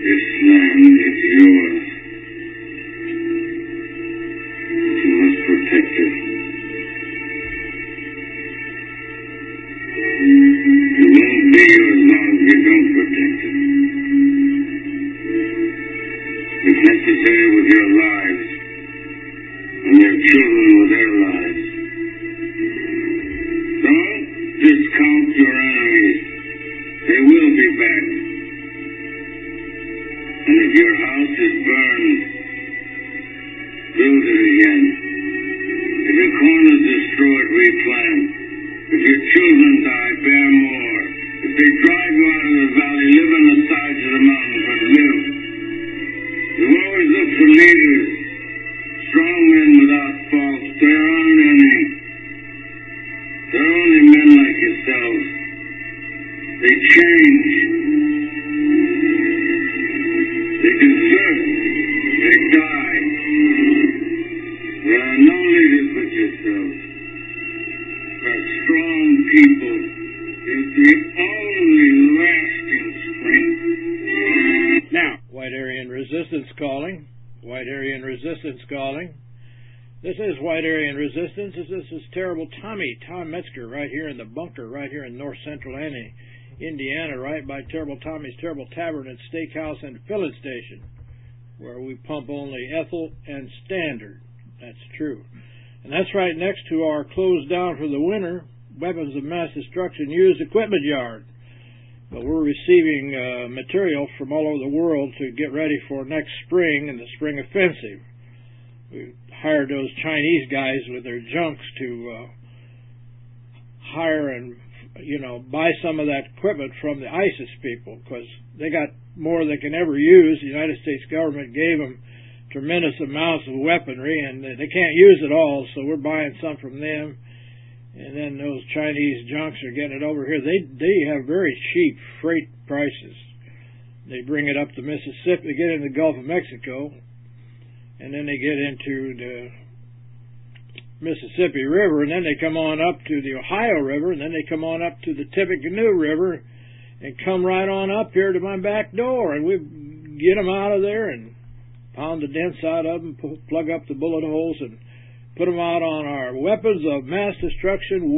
This land is yours. You must protect it. It won't be yours as long as you don't protect it. If necessary, with your lives, and your children with their lives. Don't discount your enemies. They will be back. And if your house is burned, build it again. If your corn is destroyed, replant. If your children die, bear more. If they drive you out of the valley, live on the sides of the mountain, but live. You always look for leaders, strong men without faults. There aren't any. They're only men like yourselves. They change. They desert. They die. There are no leaders but yourselves. But strong people is the only lasting strength. Now, White Aryan Resistance calling. White Aryan Resistance calling. This is White Aryan Resistance. This is Terrible Tommy, Tom Metzger, right here in the bunker, right here in north central Indiana, right by Terrible Tommy's Terrible Tavern and Steakhouse and Filling Station, where we pump only Ethel and Standard. That's true. And that's right next to our closed down for the winter weapons of mass destruction used equipment yard. But we're receiving material from all over the world to get ready for next spring and the spring offensive. We hired those Chinese guys with their junks to hire and buy some of that equipment from the ISIS people, because they got more they can ever use. The United States government gave them tremendous amounts of weaponry, and they can't use it all, so we're buying some from them. And then those Chinese junks are getting it over here. They have very cheap freight prices. They bring it up to Mississippi, they get in the Gulf of Mexico, and then they get into the Mississippi River, and then they come on up to the Ohio River, and then they come on up to the Tippecanoe River, and come right on up here to my back door, and we get them out of there and pound the dents out of them, plug up the bullet holes, and put them out on our weapons of mass destruction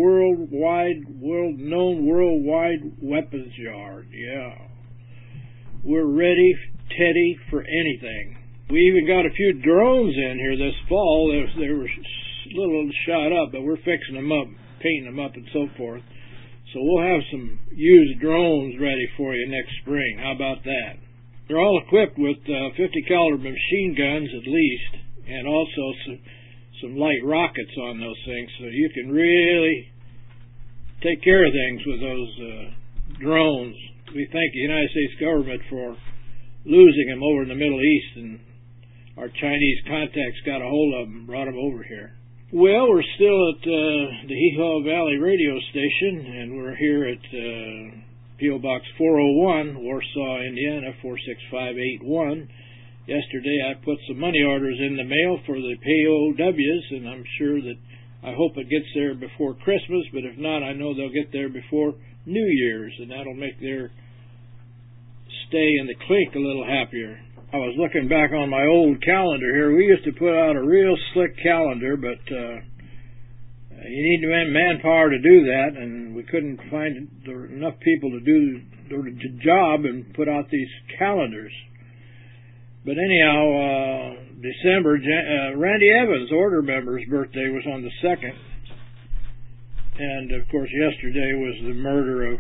world-known worldwide weapons yard. Yeah. We're ready, Teddy, for anything. We even got a few drones in here this fall. They were a little shot up, but we're fixing them up, painting them up, and so forth. So we'll have some used drones ready for you next spring. How about that? They're all equipped with 50 caliber machine guns at least, and also some light rockets on those things, so you can really take care of things with those drones. We thank the United States government for losing them over in the Middle East, and our Chinese contacts got a hold of them, brought them over here. Well, we're still at the Hee-Haw Valley radio station, and we're here at P.O. Box 401, Warsaw, Indiana, 46581. Yesterday I put some money orders in the mail for the POWs, and I'm sure that I hope it gets there before Christmas, but if not, I know they'll get there before New Year's, and that'll make their stay in the clink a little happier. I was looking back on my old calendar here. We used to put out a real slick calendar, but you need manpower to do that, and we couldn't find enough people to do the job and put out these calendars. But anyhow, December, Randy Evans, order member's birthday was on the 2nd. And, of course, yesterday was the murder of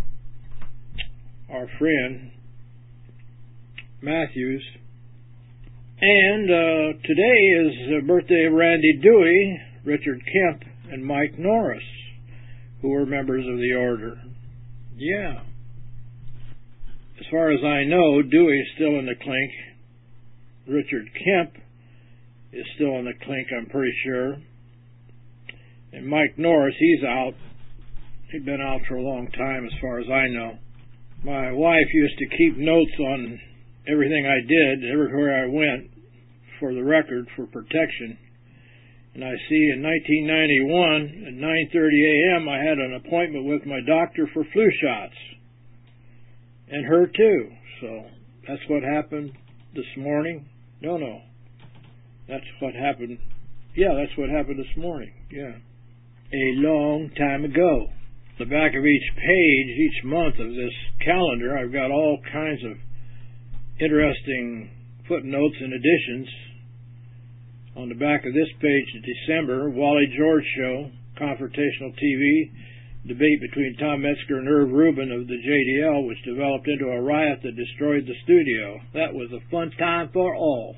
our friend, Matthews. And today is the birthday of Randy Dewey, Richard Kemp, and Mike Norris, who were members of the order. Yeah. As far as I know, Dewey is still in the clink. Richard Kemp is still in the clink, I'm pretty sure. And Mike Norris, he's out. He's been out for a long time, as far as I know. My wife used to keep notes on everything I did, everywhere I went, for the record, for protection. And I see in 1991, at 9:30 a.m., I had an appointment with my doctor for flu shots. And her, too. So That's what happened this morning? No. That's what happened. Yeah, that's what happened this morning. Yeah. A long time ago. The back of each page, each month of this calendar, I've got all kinds of interesting footnotes and additions. On the back of this page, December, Wally George Show, Confrontational TV, debate between Tom Metzger and Irv Rubin of the JDL, which developed into a riot that destroyed the studio. That was a fun time for all.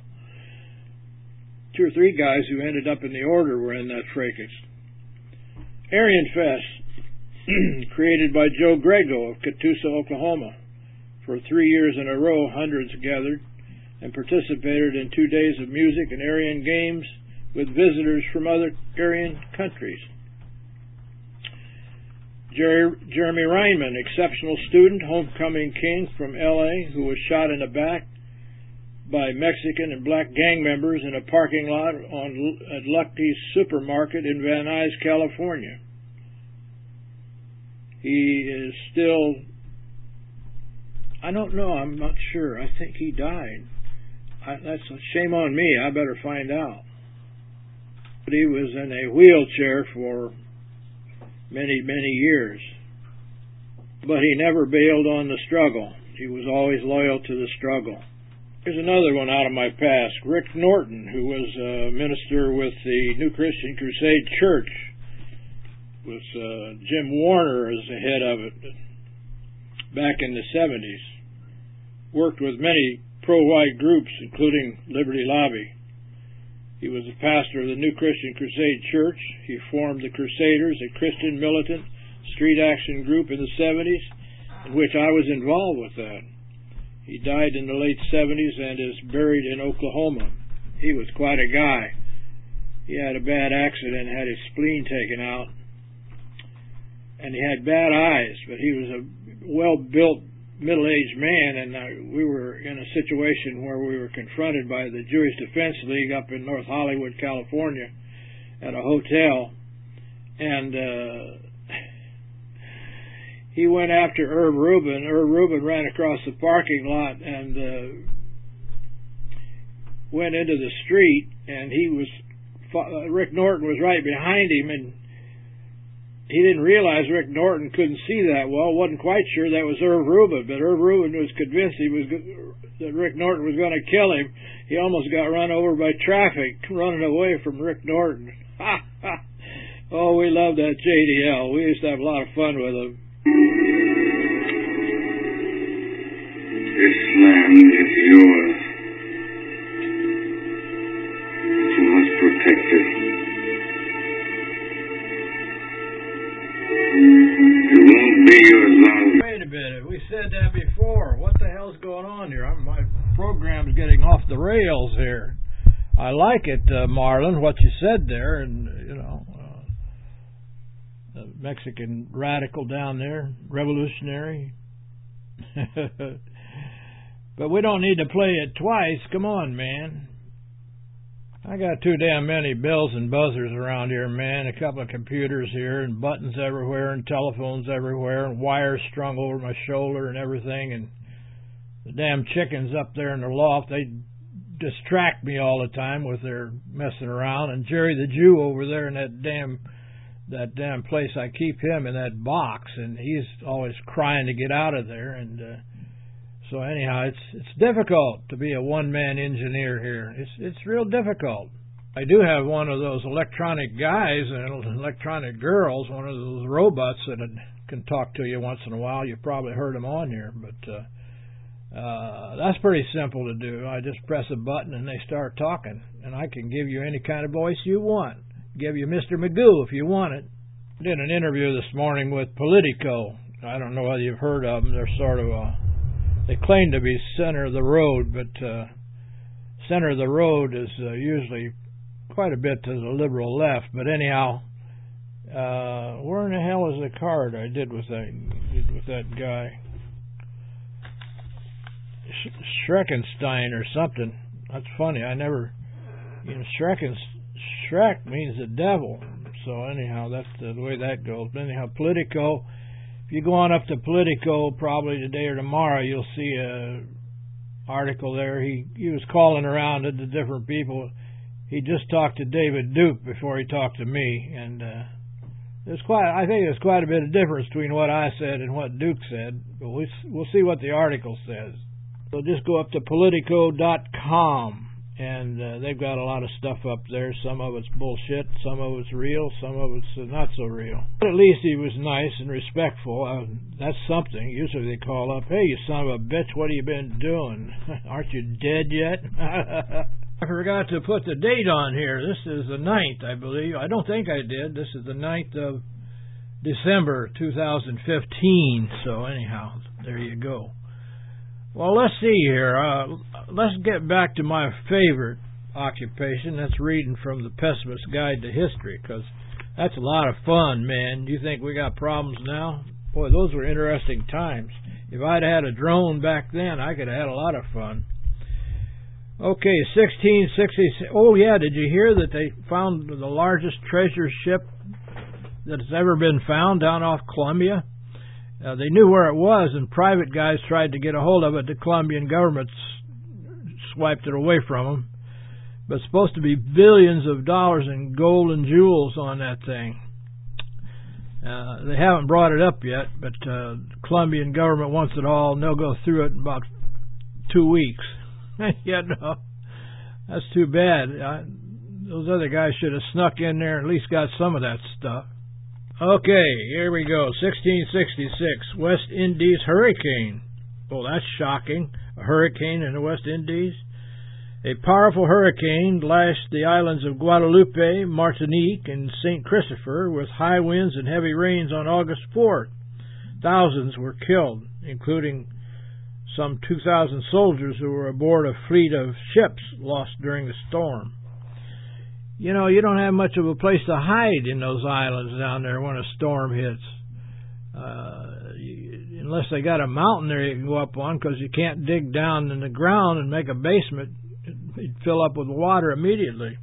2 or 3 guys who ended up in the order were in that fracas. Aryan Fest, created by Joe Grego of Catoosa, Oklahoma. For 3 years in a row, hundreds gathered and participated in 2 days of music and Aryan games with visitors from other Aryan countries. Jeremy Reinman, exceptional student, homecoming king from L.A., who was shot in the back by Mexican and black gang members in a parking lot at Lucky's Supermarket in Van Nuys, California. He is still, I don't know, I'm not sure. I think he died. That's a shame on me. I better find out. But he was in a wheelchair for many, many years. But he never bailed on the struggle. He was always loyal to the struggle. Here's another one out of my past. Rick Norton, who was a minister with the New Christian Crusade Church, with Jim Warner as the head of it back in the 70s. Worked with many pro-white groups, including Liberty Lobby. He was a pastor of the New Christian Crusade Church. He formed the Crusaders, a Christian militant street action group in the 70s, in which I was involved with that. He died in the late 70s and is buried in Oklahoma. He was quite a guy. He had a bad accident, had his spleen taken out, and he had bad eyes, but he was a well-built, middle-aged man, and we were in a situation where we were confronted by the Jewish Defense League up in North Hollywood, California, at a hotel, and he went after Irv Rubin. Irv Rubin ran across the parking lot and went into the street, and Rick Norton was right behind him, and he didn't realize Rick Norton couldn't see that well. Wasn't quite sure that was Irv Rubin, but Irv Rubin was convinced that Rick Norton was going to kill him. He almost got run over by traffic running away from Rick Norton. Oh, we loved that JDL. We used to have a lot of fun with him. This land is yours. You must protect it. It won't be yours long. Wait a minute. We said that before. What the hell's going on here? My program's getting off the rails here. I like it, Marlon, what you said there, and, the Mexican radical down there, revolutionary. But we don't need to play it twice. Come on, man. I got too damn many bells and buzzers around here, man. A couple of computers here, and buttons everywhere, and telephones everywhere, and wires strung over my shoulder and everything, and the damn chickens up there in the loft, they distract me all the time with their messing around, and Jerry the Jew over there in that damn place, I keep him in that box, and he's always crying to get out of there, and so anyhow, it's difficult to be a one-man engineer here. It's real difficult. I do have one of those electronic guys and electronic girls, one of those robots that can talk to you once in a while. You've probably heard them on here, but that's pretty simple to do. I just press a button and they start talking, and I can give you any kind of voice you want. Give you Mr. Magoo if you want it. I did an interview this morning with Politico. I don't know whether you've heard of them. They're sort of they claim to be center of the road, but center of the road is usually quite a bit to the liberal left. But anyhow, where in the hell is the card I did with that guy? Schreckenstein or something. That's funny. I never, Shrek means the devil. So anyhow, that's the way that goes. But anyhow, Politico. If you go on up to Politico, probably today or tomorrow, you'll see article there. He was calling around to the different people. He just talked to David Duke before he talked to me, and I think there's quite a bit of difference between what I said and what Duke said, but we'll see what the article says. So just go up to Politico.com, and they've got a lot of stuff up there. Some of it's bullshit, some of it's real, some of it's not so real. But at least he was nice and respectful. That's something. Usually they call up, hey, you son of a bitch, what have you been doing? Aren't you dead yet? I forgot to put the date on here. This is the 9th, I believe. I don't think I did. This is the 9th of December 2015. So anyhow, there you go. Well, let's see here. Let's get back to my favorite occupation. That's reading from the Pessimist's Guide to History, because that's a lot of fun, man. You think we got problems now? Boy, those were interesting times. If I'd had a drone back then, I could have had a lot of fun. Okay, 1666. Oh, yeah, did you hear that they found the largest treasure ship that's ever been found down off Columbia? They knew where it was, and private guys tried to get a hold of it. The Colombian government swiped it away from them. But it's supposed to be billions of dollars in gold and jewels on that thing. They haven't brought it up yet, but the Colombian government wants it all, and they'll go through it in about 2 weeks. Yeah, no, that's too bad. Those other guys should have snuck in there and at least got some of that stuff. Okay, here we go. 1666, West Indies hurricane. Oh, that's shocking. A hurricane in the West Indies. A powerful hurricane lashed the islands of Guadeloupe, Martinique, and St. Christopher with high winds and heavy rains on August 4th. Thousands were killed, including some 2,000 soldiers who were aboard a fleet of ships lost during the storm. You know, you don't have much of a place to hide in those islands down there when a storm hits. Unless they got a mountain there you can go up on, because you can't dig down in the ground and make a basement. It'd fill up with water immediately.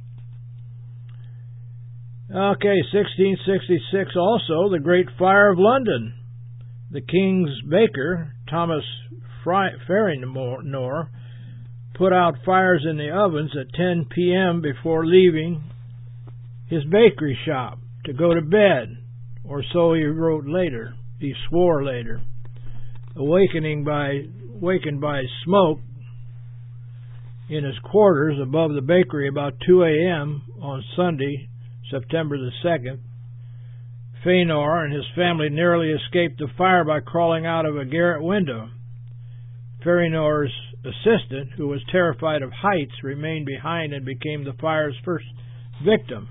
Okay, 1666 also, the Great Fire of London. The King's baker, Thomas Farrinor, put out fires in the ovens at 10 p.m. before leaving his bakery shop to go to bed, or so he wrote later. He swore later. Awakened by smoke in his quarters above the bakery about 2 a.m. on Sunday, September the 2nd, Farrinor and his family narrowly escaped the fire by crawling out of a garret window. Farrinor's assistant, who was terrified of heights, remained behind and became the fire's first victim.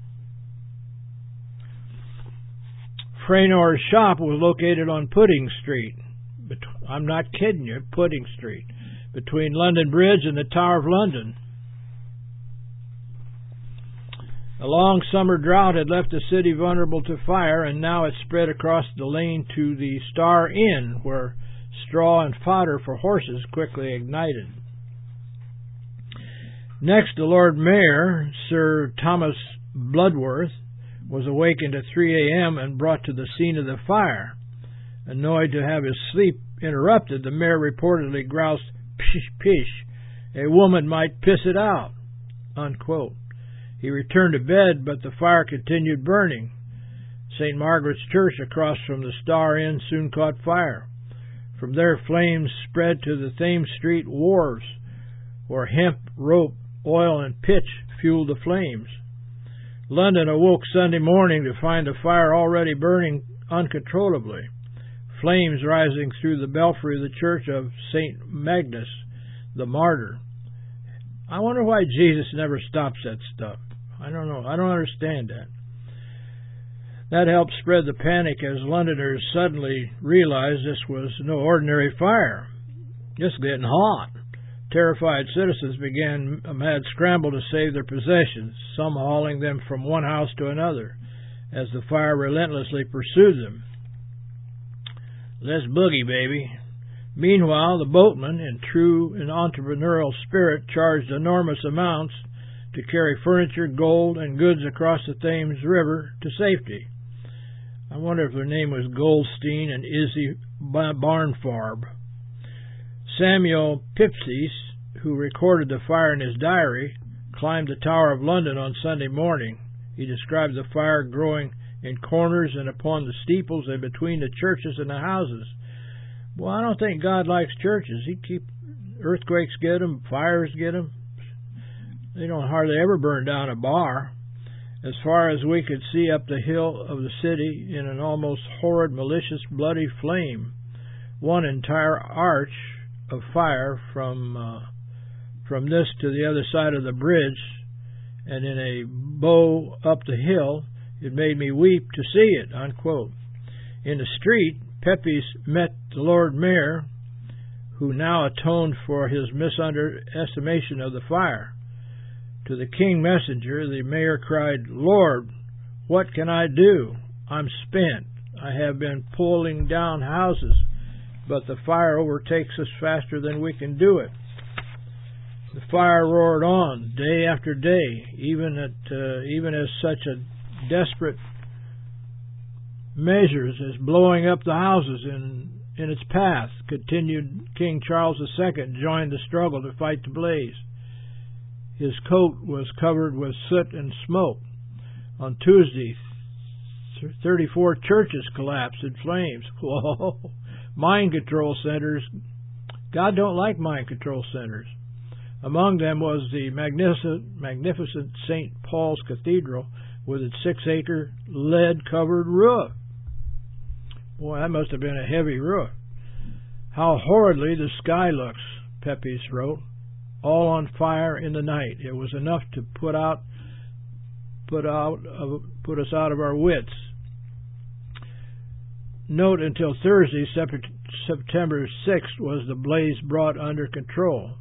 Farrinor's shop was located on Pudding Street. I'm not kidding you, Pudding Street, between London Bridge and the Tower of London. A long summer drought had left the city vulnerable to fire, and now it spread across the lane to the Star Inn, where straw and fodder for horses quickly ignited. Next, the Lord Mayor, Sir Thomas Bloodworth, was awakened at 3 a.m. and brought to the scene of the fire. Annoyed to have his sleep interrupted, the mayor reportedly groused, "Pish, pish, a woman might piss it out," unquote. He returned to bed, but the fire continued burning. St. Margaret's Church across from the Star Inn soon caught fire. From there, flames spread to the Thames Street wharves, where hemp, rope, oil, and pitch fueled the flames. London awoke Sunday morning to find the fire already burning uncontrollably, flames rising through the belfry of the Church of St. Magnus, the Martyr. I wonder why Jesus never stops that stuff. I don't know. I don't understand that. That helped spread the panic as Londoners suddenly realized this was no ordinary fire. It's getting hot. Terrified citizens began a mad scramble to save their possessions, some hauling them from one house to another, as the fire relentlessly pursued them. Let's boogie, baby. Meanwhile, the boatmen, in true and entrepreneurial spirit, charged enormous amounts to carry furniture, gold, and goods across the Thames River to safety. I wonder if their name was Goldstein and Izzy Barnfarb. Samuel Pepys, who recorded the fire in his diary, climbed the Tower of London on Sunday morning. He described the fire growing in corners and upon the steeples and between the churches and the houses. Well, I don't think God likes churches. Earthquakes get them, fires get them. They don't hardly ever burn down a bar. As far as we could see up the hill of the city in an almost horrid, malicious, bloody flame, one entire arch of fire from this to the other side of the bridge, and in a bow up the hill. It made me weep to see it, unquote. In the street, Pepys met the Lord Mayor, who now atoned for his misunderestimation of the fire. To the King Messenger, the mayor cried, "Lord, what can I do? I'm spent. I have been pulling down houses, but the fire overtakes us faster than we can do it." The fire roared on day after day, even as such a desperate measures as blowing up the houses in its path. Continued King Charles II joined the struggle to fight the blaze. His coat was covered with soot and smoke. On Tuesday, 34 churches collapsed in flames. Whoa! Mind control centers. God don't like mind control centers. Among them was the magnificent St. Paul's Cathedral with its 6-acre lead-covered roof. Boy, that must have been a heavy roof. "How horridly the sky looks," Pepys wrote, "all on fire in the night. It was enough to put us out of our wits." Note, until Thursday, September 6th, was the blaze brought under control.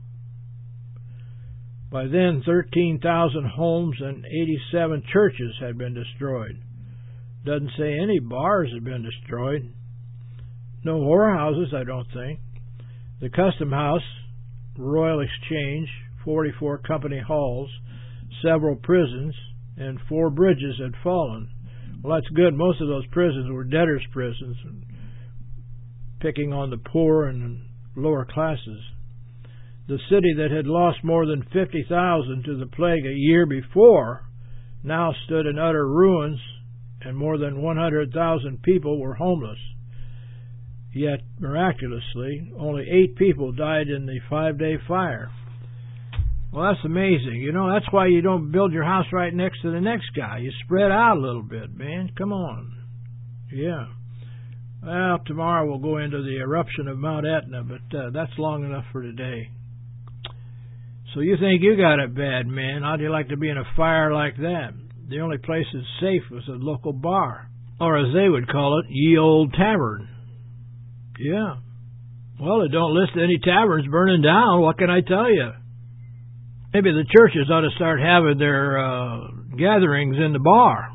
By then, 13,000 homes and 87 churches had been destroyed. Doesn't say any bars had been destroyed. No whorehouses, I don't think. The Custom House, Royal Exchange, 44 company halls, several prisons, and 4 bridges had fallen. Well, that's good. Most of those prisons were debtors' prisons, picking on the poor and lower classes. The city that had lost more than 50,000 to the plague a year before now stood in utter ruins, and more than 100,000 people were homeless. Yet, miraculously, only 8 people died in the 5-day fire. Well, that's amazing. You know, that's why you don't build your house right next to the next guy. You spread out a little bit, man. Come on. Yeah. Well, tomorrow we'll go into the eruption of Mount Etna, but that's long enough for today. So you think you got it bad, man. How'd you like to be in a fire like that? The only place that's safe was a local bar, or as they would call it, ye old tavern. Yeah. Well, it don't list any taverns burning down. What can I tell you? Maybe the churches ought to start having their gatherings in the bar.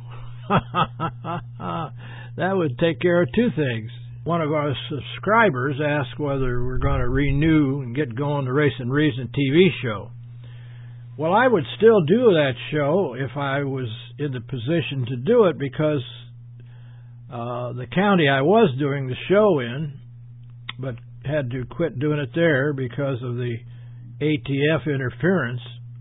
That would take care of 2 things. One of our subscribers asked whether we're going to renew and get going the Race and Reason TV show. Well, I would still do that show if I was in the position to do it, because the county I was doing the show in, but had to quit doing it there because of the ATF interference,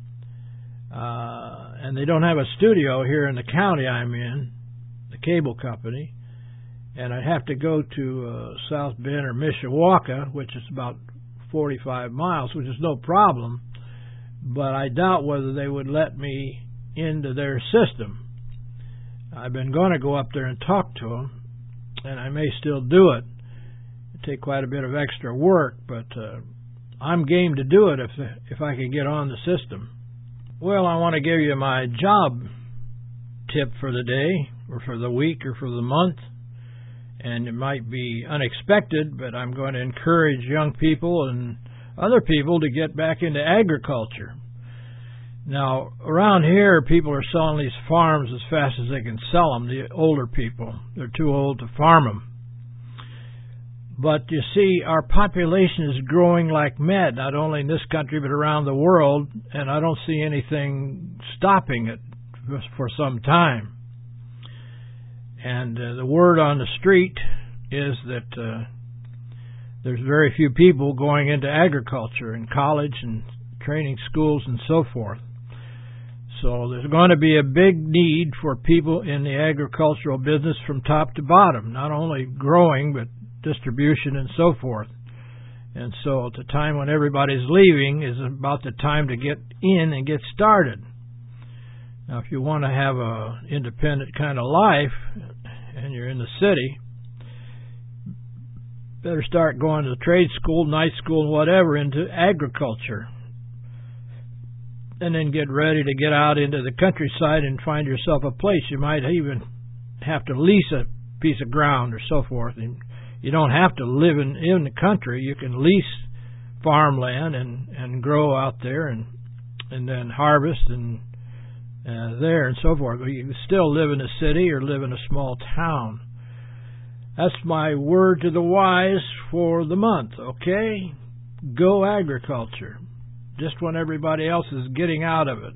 and they don't have a studio here in the county I'm in, the cable company, and I'd have to go to South Bend or Mishawaka, which is about 45 miles, which is no problem, but I doubt whether they would let me into their system. I've been going to go up there and talk to them, and I may still do it. It'd take quite a bit of extra work, but I'm game to do it if I can get on the system. Well, I want to give you my job tip for the day, or for the week, or for the month. And it might be unexpected, but I'm going to encourage young people and other people to get back into agriculture. Now, around here, people are selling these farms as fast as they can sell them, the older people. They're too old to farm them. But you see, our population is growing like mad, not only in this country, but around the world, and I don't see anything stopping it for some time. And the word on the street is that there's very few people going into agriculture in college and training schools and so forth. So there's going to be a big need for people in the agricultural business from top to bottom, not only growing, but distribution and so forth. And so at the time when everybody's leaving is about the time to get in and get started. Now, if you want to have an independent kind of life and you're in the city, better start going to trade school, night school, and whatever into agriculture. And then get ready to get out into the countryside and find yourself a place. You might even have to lease a piece of ground or so forth. And you don't have to live in the country. You can lease farmland and grow out there and then harvest and there and so forth. But you can still live in a city or live in a small town. That's my word to the wise for the month, okay? Go agriculture. Just when everybody else is getting out of it.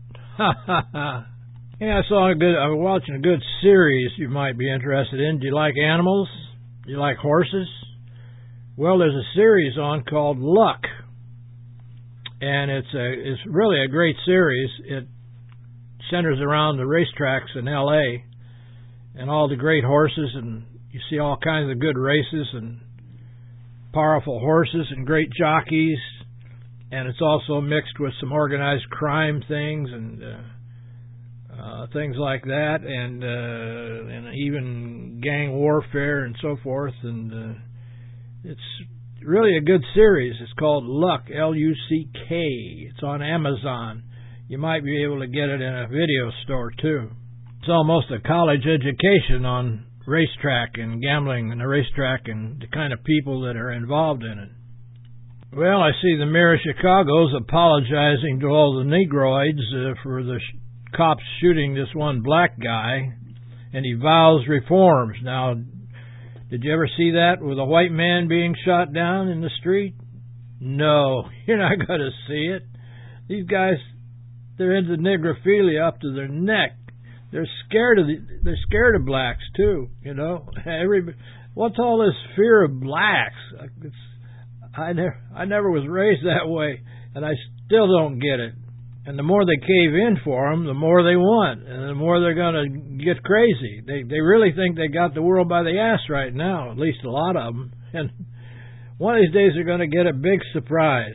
Yeah, I was watching a good series you might be interested in. Do you like animals? Do you like horses? Well, there's a series on called Luck. And it's really a great series. It centers around the racetracks in L.A. and all the great horses, and you see all kinds of good races and powerful horses and great jockeys. And it's also mixed with some organized crime things and things like that, and even gang warfare and so forth. And it's really a good series. It's called Luck, L-U-C-K. It's on Amazon. You might be able to get it in a video store, too. It's almost a college education on racetrack and gambling and the racetrack and the kind of people that are involved in it. Well, I see the mayor of Chicago's apologizing to all the Negroids for the cops shooting this one black guy, and he vows reforms. Now, did you ever see that with a white man being shot down in the street? No, you're not going to see it. These guys, they're into negrophilia up to their neck. They're scared of blacks too. You know, what's all this fear of blacks? I never was raised that way, and I still don't get it. And the more they cave in for them, the more they want, and the more they're going to get crazy. They really think they got the world by the ass right now, at least a lot of them. And one of these days they're going to get a big surprise.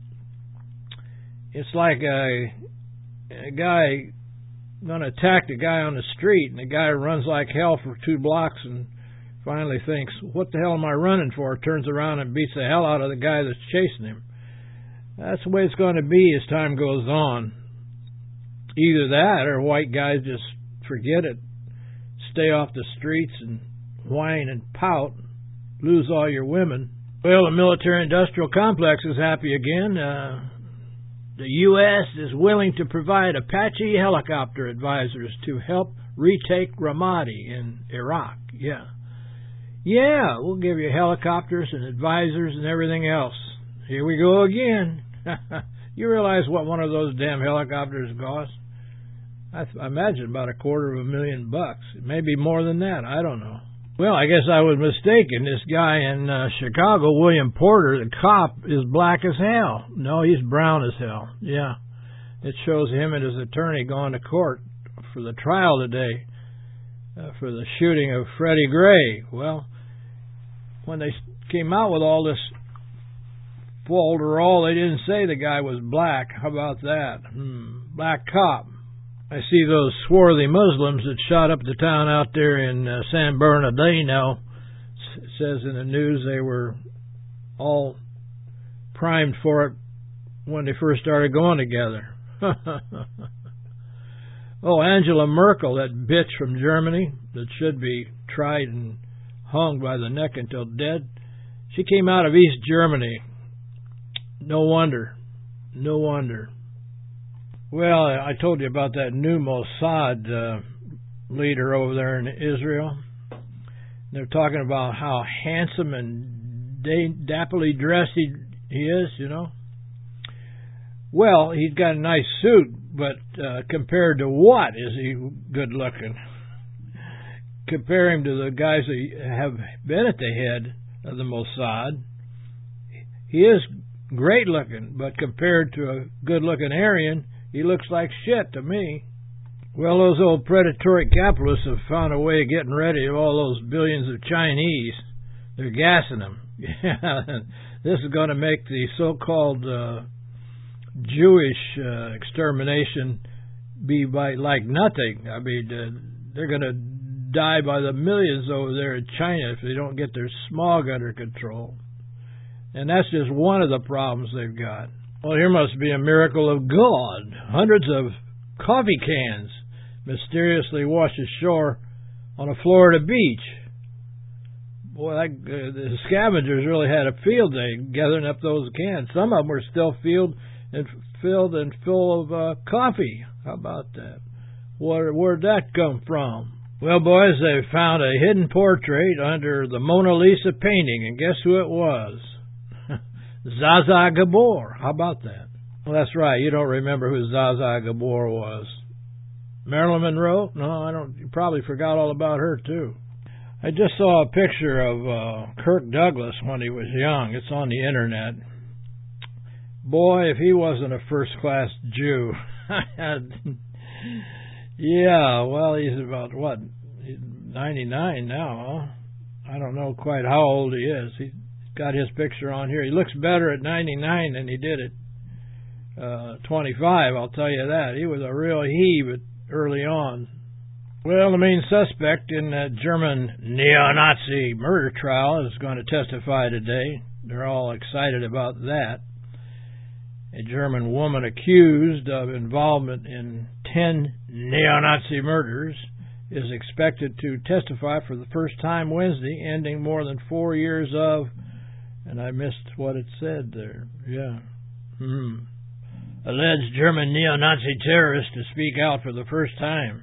It's like a guy going to attack the guy on the street, and the guy runs like hell for 2 blocks and finally thinks, what the hell am I running for? Turns around and beats the hell out of the guy that's chasing him. That's the way it's going to be as time goes on. Either that or white guys just forget it, stay off the streets and whine and pout, lose all your women. Well, the military-industrial complex is happy again. The U.S. is willing to provide Apache helicopter advisors to help retake Ramadi in Iraq. Yeah, we'll give you helicopters and advisors and everything else. Here we go again. You realize what one of those damn helicopters costs? I imagine about $250,000. Maybe more than that. I don't know. Well, I guess I was mistaken. This guy in Chicago, William Porter, the cop, is black as hell. No, he's brown as hell. Yeah. It shows him and his attorney going to court for the trial today for the shooting of Freddie Gray. Well, when they came out with all this folderol, they didn't say the guy was black. How about that? Black cop. I see those swarthy Muslims that shot up the town out there in San Bernardino. It says in the news they were all primed for it when they first started going together. Oh, Angela Merkel, that bitch from Germany that should be tried and hung by the neck until dead. She came out of East Germany. No wonder. No wonder. Well, I told you about that new Mossad leader over there in Israel. They're talking about how handsome and dapperly dressed he is, you know. Well, he's got a nice suit, but compared to what is he good looking? Compare him to the guys that have been at the head of the Mossad He is great looking, but compared to a good-looking Aryan, he looks like shit to me. Well, those old predatory capitalists have found a way of getting rid of all those billions of Chinese. They're gassing them. Yeah, this is going to make the so-called Jewish extermination be like nothing. I mean, they're going to die by the millions over there in China if they don't get their smog under control. And that's just one of the problems they've got. Well, here must be a miracle of God. Hundreds of coffee cans mysteriously washed ashore on a Florida beach. Boy, the scavengers really had a field day gathering up those cans. Some of them were still filled and full of coffee. How about that? Where'd that come from? Well, boys, they found a hidden portrait under the Mona Lisa painting, and guess who it was? Zsa Zsa Gabor. How about that? Well, that's right. You don't remember who Zsa Zsa Gabor was. Marilyn Monroe? No, I don't. You probably forgot all about her, too. I just saw a picture of Kirk Douglas when he was young. It's on the Internet. Boy, if he wasn't a first-class Jew. Yeah, well, he's about, what, 99 now, huh? I don't know quite how old he is. He's got his picture on here. He looks better at 99 than he did at 25, I'll tell you that. He was a real heave early on. Well, the main suspect in that German neo-Nazi murder trial is going to testify today. They're all excited about that. A German woman accused of involvement in 10 neo-Nazi murders is expected to testify for the first time Wednesday, ending more than 4 years of, and I missed what it said there. Yeah. Alleged German neo-Nazi terrorist to speak out for the first time.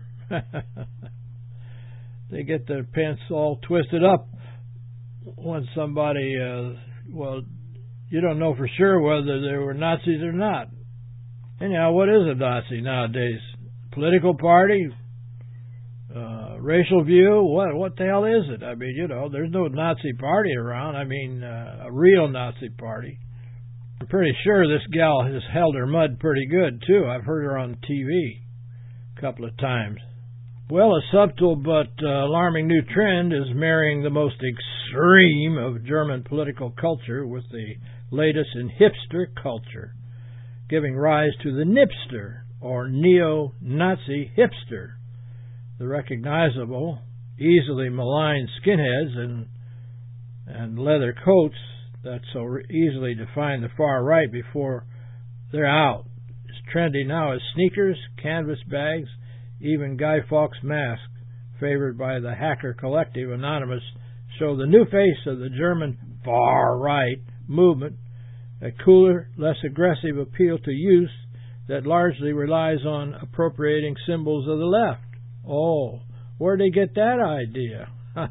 They get their pants all twisted up when somebody, you don't know for sure whether they were Nazis or not. Anyhow, what is a Nazi nowadays? Political party? Racial view? What the hell is it? I mean, there's no Nazi party around. I mean, a real Nazi party. I'm pretty sure this gal has held her mud pretty good, too. I've heard her on TV a couple of times. Well, a subtle but alarming new trend is marrying the most extreme of German political culture with the latest in hipster culture, giving rise to the Nipster, or neo-Nazi hipster, the recognizable, easily maligned skinheads and leather coats that so easily define the far right before they're out. It's trendy now as sneakers, canvas bags, even Guy Fawkes masks, favored by the hacker collective Anonymous, show the new face of the German far-right movement, a cooler, less aggressive appeal to youth that largely relies on appropriating symbols of the left. Oh, where'd they get that idea?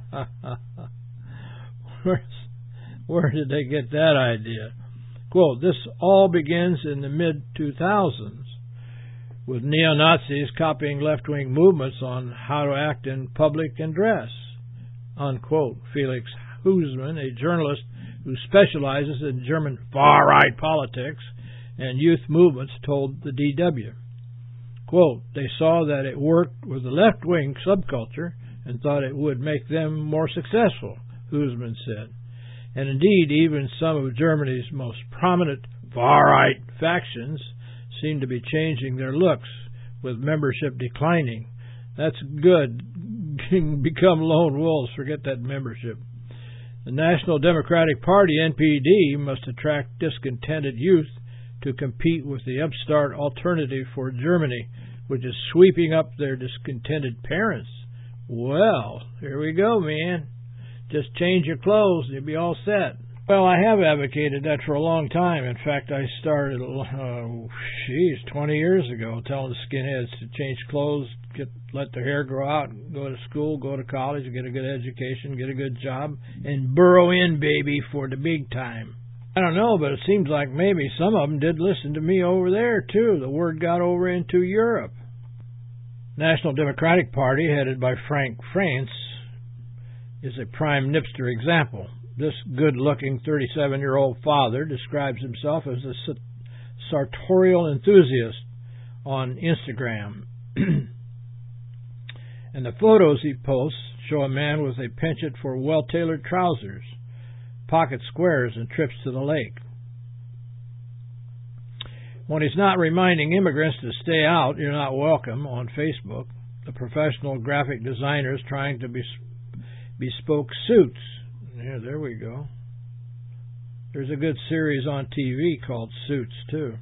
Where did they get that idea? Quote, this all begins in the mid-2000s, with neo-Nazis copying left-wing movements on how to act in public and dress. Unquote. Felix Husmann, a journalist who specializes in German far-right politics and youth movements, told the DW. Quote, they saw that it worked with the left-wing subculture and thought it would make them more successful, Husmann said. And indeed, even some of Germany's most prominent far-right factions seem to be changing their looks, with membership declining. That's good. Become lone wolves. Forget that membership. The National Democratic Party, NPD, must attract discontented youth to compete with the upstart Alternative for Germany, which is sweeping up their discontented parents. Well, here we go, man. Just change your clothes and you'll be all set. Well, I have advocated that for a long time. In fact, I started, 20 years ago, telling the skinheads to change clothes, let their hair grow out, go to school, go to college, get a good education, get a good job, and burrow in, baby, for the big time. I don't know, but it seems like maybe some of them did listen to me over there, too. The word got over into Europe. National Democratic Party, headed by Frank France, is a prime Nipster example. This good-looking 37-year-old father describes himself as a sartorial enthusiast on Instagram. And the photos he posts show a man with a penchant for well-tailored trousers, pocket squares, and trips to the lake. When he's not reminding immigrants to stay out, you're not welcome on Facebook, the professional graphic designers trying to bespoke suits. Yeah, there we go. There's a good series on TV called Suits, too.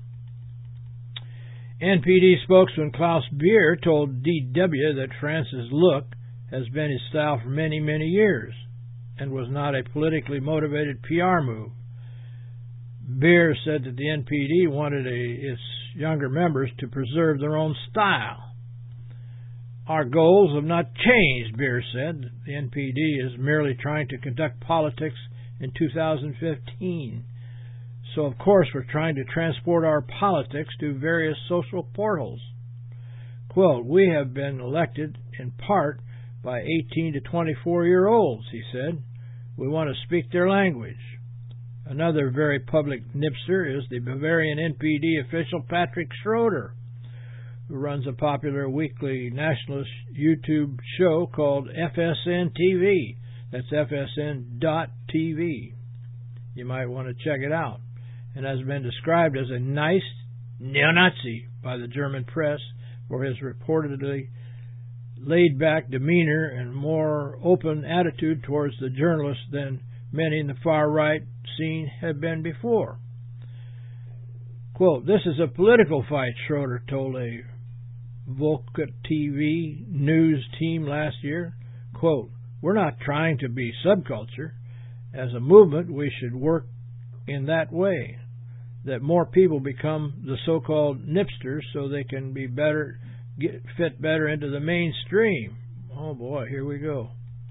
NPD spokesman Klaus Beer told DW that France's look has been his style for many, many years and was not a politically motivated PR move. Beer said that the NPD wanted its younger members to preserve their own style. Our goals have not changed, Beer said. The NPD is merely trying to conduct politics in 2015. So, of course, we're trying to transport our politics to various social portals. Quote, we have been elected in part by 18 to 24-year-olds, he said. We want to speak their language. Another very public nipster is the Bavarian NPD official Patrick Schroeder, who runs a popular weekly nationalist YouTube show called FSN TV. That's FSN.TV. You might want to check it out. And has been described as a nice neo-Nazi by the German press for his reportedly laid-back demeanor and more open attitude towards the journalists than many in the far-right scene have been before. Quote, this is a political fight, Schroeder told a Volker TV news team last year. Quote, we're not trying to be subculture. As a movement, we should work in that way, that more people become the so-called nipsters so they can be better, fit better into the mainstream. Oh boy, here we go.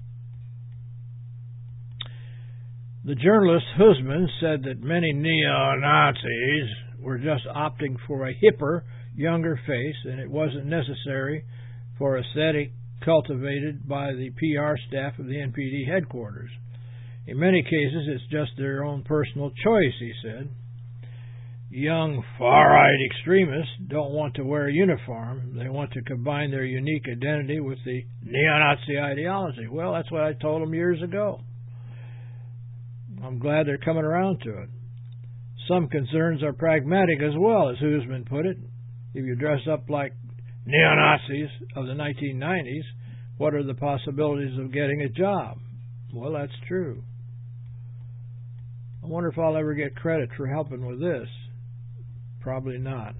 The journalist Husman said that many neo-Nazis were just opting for a hipper, younger face, and it wasn't necessary for aesthetic cultivated by the PR staff of the NPD headquarters. In many cases, it's just their own personal choice, he said. Young far-right extremists don't want to wear a uniform. They want to combine their unique identity with the neo-Nazi ideology. Well, that's what I told them years ago. I'm glad they're coming around to it. Some concerns are pragmatic as well, as Husman put it. If you dress up like neo-Nazis of the 1990s, what are the possibilities of getting a job? Well, that's true. I wonder if I'll ever get credit for helping with this. Probably not.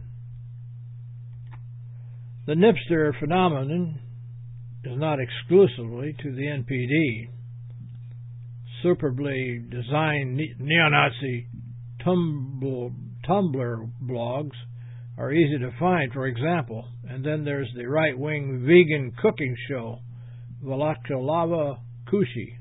The Nipster phenomenon is not exclusively to the NPD. Superbly designed neo-Nazi Tumblr blogs are easy to find, for example. And then there's the right-wing vegan cooking show, Balaklava Kushi.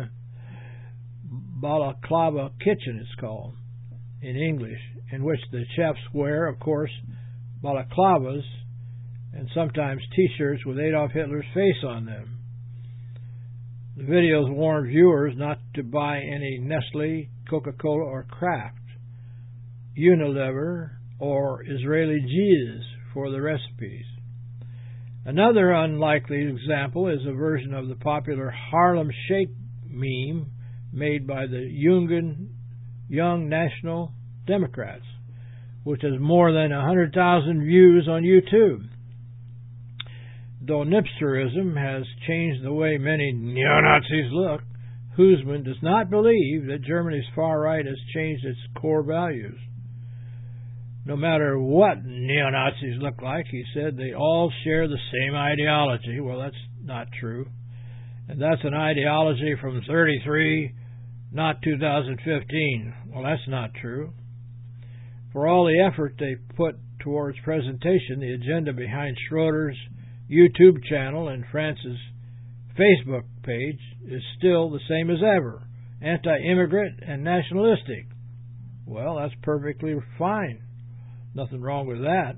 Balaklava Kitchen, it's called, in English, in which the chefs wear, of course, balaklavas and sometimes T-shirts with Adolf Hitler's face on them. The videos warn viewers not to buy any Nestle, Coca-Cola, or Kraft, Unilever, or Israeli Cheese for the recipes. Another unlikely example is a version of the popular Harlem Shake meme made by the Young National Democrats, which has more than 100,000 views on YouTube. Though nipsterism has changed the way many neo-Nazis look, Husman does not believe that Germany's far right has changed its core values. No matter what neo-Nazis look like, he said, they all share the same ideology. Well, that's not true. And that's an ideology from 1933, not 2015. Well, that's not true. For all the effort they put towards presentation, the agenda behind Schroeder's YouTube channel and France's Facebook page is still the same as ever, anti-immigrant and nationalistic. Well, that's perfectly fine. Nothing wrong with that.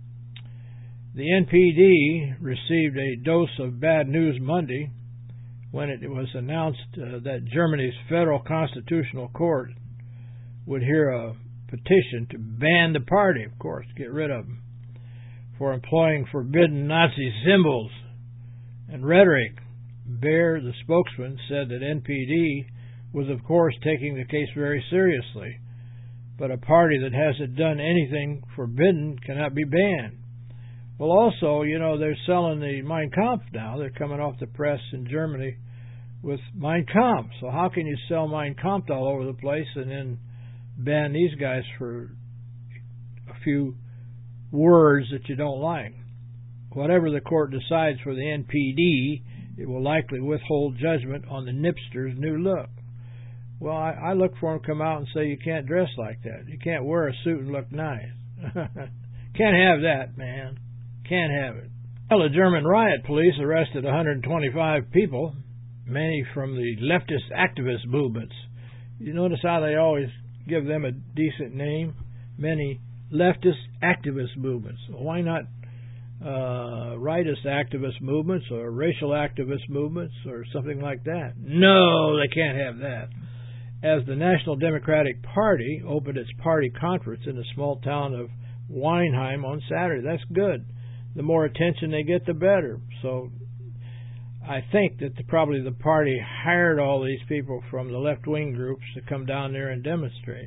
The NPD received a dose of bad news Monday when it was announced that Germany's Federal Constitutional Court would hear a petition to ban the party, of course, get rid of them, for employing forbidden Nazi symbols and rhetoric. Baer, the spokesman, said that NPD was, of course, taking the case very seriously, but a party that hasn't done anything forbidden cannot be banned. Well, also, they're selling the Mein Kampf now. They're coming off the press in Germany with Mein Kampf. So how can you sell Mein Kampf all over the place and then ban these guys for a few words that you don't like? Whatever the court decides for the NPD, it will likely withhold judgment on the Nipsters' new look. Well, I look for them to come out and say you can't dress like that. You can't wear a suit and look nice. Can't have that, man. Can't have it. Well, the German riot police arrested 125 people, many from the leftist activist movements. You notice how they always give them a decent name? Many leftist activist movements. Why not rightist activist movements or racial activist movements or something like that? No, they can't have that. As the National Democratic Party opened its party conference in the small town of Weinheim on Saturday. That's good. The more attention they get, the better. So I think that probably the party hired all these people from the left-wing groups to come down there and demonstrate.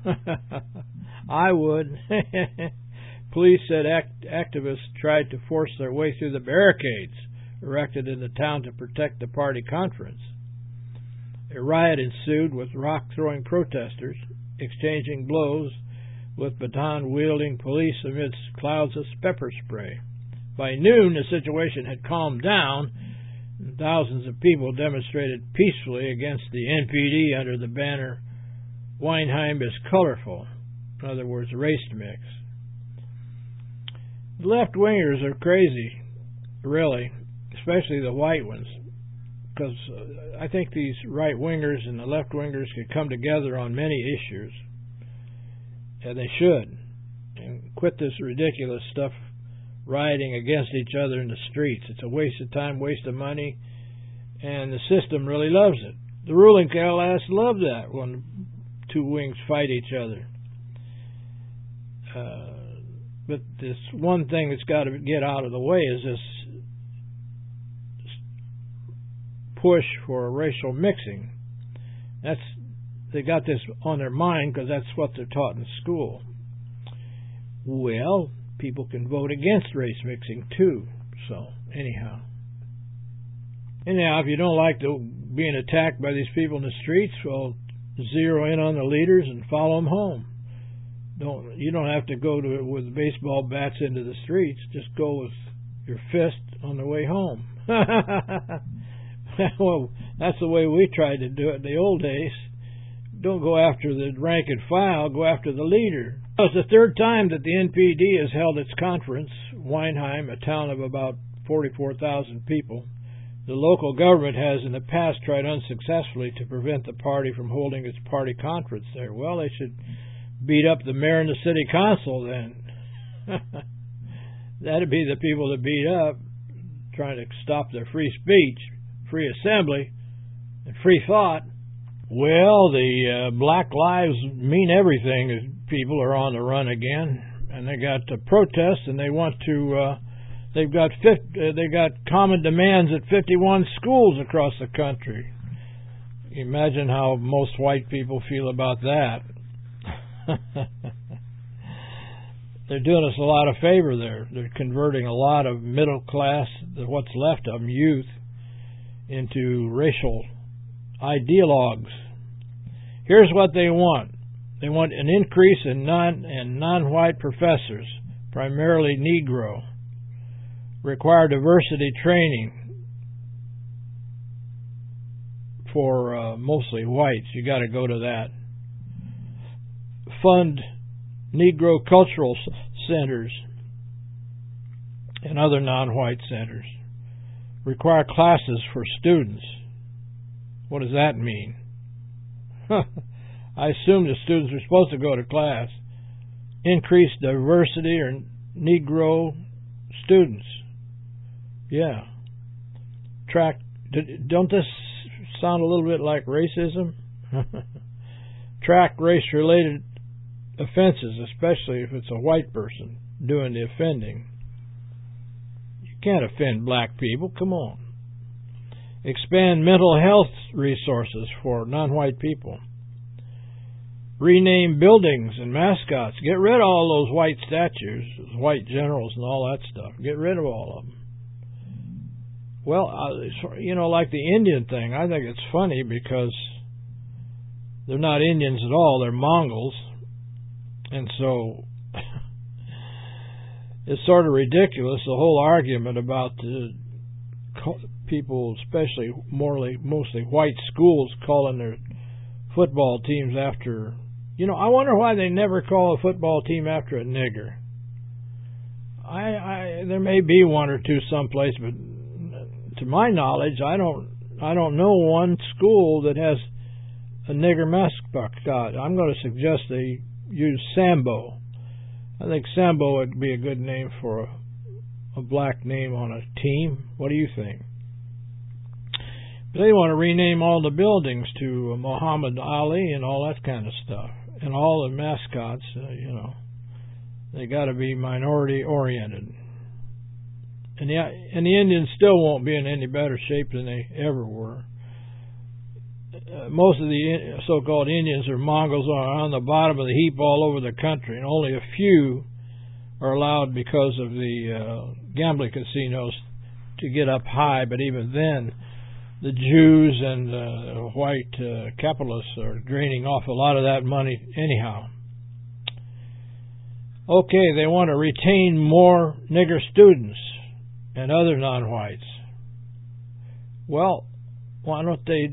I would. Police said activists tried to force their way through the barricades erected in the town to protect the party conference. A riot ensued with rock-throwing protesters exchanging blows with baton-wielding police amidst clouds of pepper spray. By noon, the situation had calmed down, and thousands of people demonstrated peacefully against the NPD under the banner, "Weinheim is colorful," in other words, race mix. The left-wingers are crazy, really, especially the white ones, because I think these right-wingers and the left-wingers could come together on many issues, and they should, and quit this ridiculous stuff, rioting against each other in the streets. It's a waste of time, waste of money, and the system really loves it. The ruling class love that when two wings fight each other. But this one thing that's got to get out of the way is this push for racial mixing. They got this on their mind because that's what they're taught in school. Well, people can vote against race mixing too. So anyhow, if you don't like being attacked by these people in the streets, well, zero in on the leaders and follow them home. You don't have to go with baseball bats into the streets. Just go with your fist on the way home. Well, that's the way we tried to do it in the old days. Don't go after the rank and file, go after the leader. It's the third time that the NPD has held its conference. Weinheim, a town of about 44,000 people. The local government has in the past tried unsuccessfully to prevent the party from holding its party conference there. Well, they should beat up the mayor and the city council then. That'd be the people that beat up, trying to stop their free speech, free assembly, and free thought. Well, the Black Lives Mean Everything people are on the run again, and they got to protest, and they want to. They got common demands at 51 schools across the country. Imagine how most white people feel about that. They're doing us a lot of favor there. They're converting a lot of middle class, what's left of them, youth, into racial ideologues. Here's what they want. They want an increase in non-white professors, primarily Negro. Require diversity training for mostly whites. You got to go to that. Fund Negro cultural centers and other non-white centers. Require classes for students. What does that mean? I assume the students are supposed to go to class. Increase diversity or Negro students. Yeah. Don't this sound a little bit like racism? Track race-related offenses, especially if it's a white person doing the offending. You can't offend black people. Come on. Expand mental health resources for non-white people. Rename buildings and mascots. Get rid of all those white statues, white generals and all that stuff. Get rid of all of them. Well, like the Indian thing, I think it's funny because they're not Indians at all. They're Mongols. And so it's sort of ridiculous, the whole argument about the people, especially mostly white schools, calling their football teams after... I wonder why they never call a football team after a nigger. There may be one or two someplace, but to my knowledge, I don't know one school that has a nigger mascot. I'm going to suggest they use Sambo. I think Sambo would be a good name for a black name on a team. What do you think? But they want to rename all the buildings to Muhammad Ali and all that kind of stuff. And all the mascots, they got to be minority oriented. And the Indians still won't be in any better shape than they ever were. Most of the so-called Indians or Mongols are on the bottom of the heap all over the country, and only a few are allowed because of the gambling casinos to get up high. But even then, the Jews and white capitalists are draining off a lot of that money anyhow. Okay, they want to retain more nigger students and other non-whites. Well, why don't they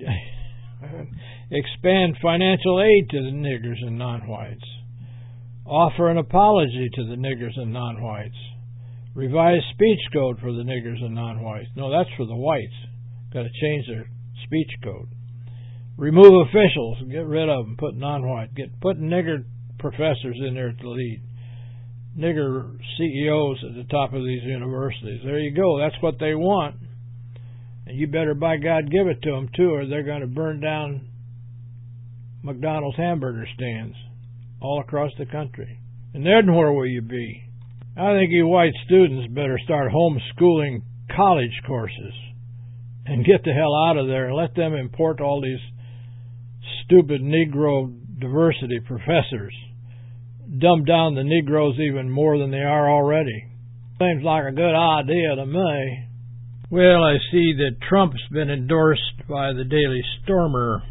expand financial aid to the niggers and non-whites? Offer an apology to the niggers and non-whites. Revise speech code for the niggers and non-whites. No, that's for the whites. Got to change their speech code. Remove officials. Get rid of them. Put non-white. Put nigger professors in there to lead. Nigger CEOs at the top of these universities. There you go. That's what they want. And you better, by God, give it to them, too, or they're going to burn down McDonald's hamburger stands all across the country. And then where will you be? I think you white students better start homeschooling college courses and get the hell out of there and let them import all these stupid Negro diversity professors. Dumb down the Negroes even more than they are already. Seems like a good idea to me. Well, I see that Trump's been endorsed by the Daily Stormer,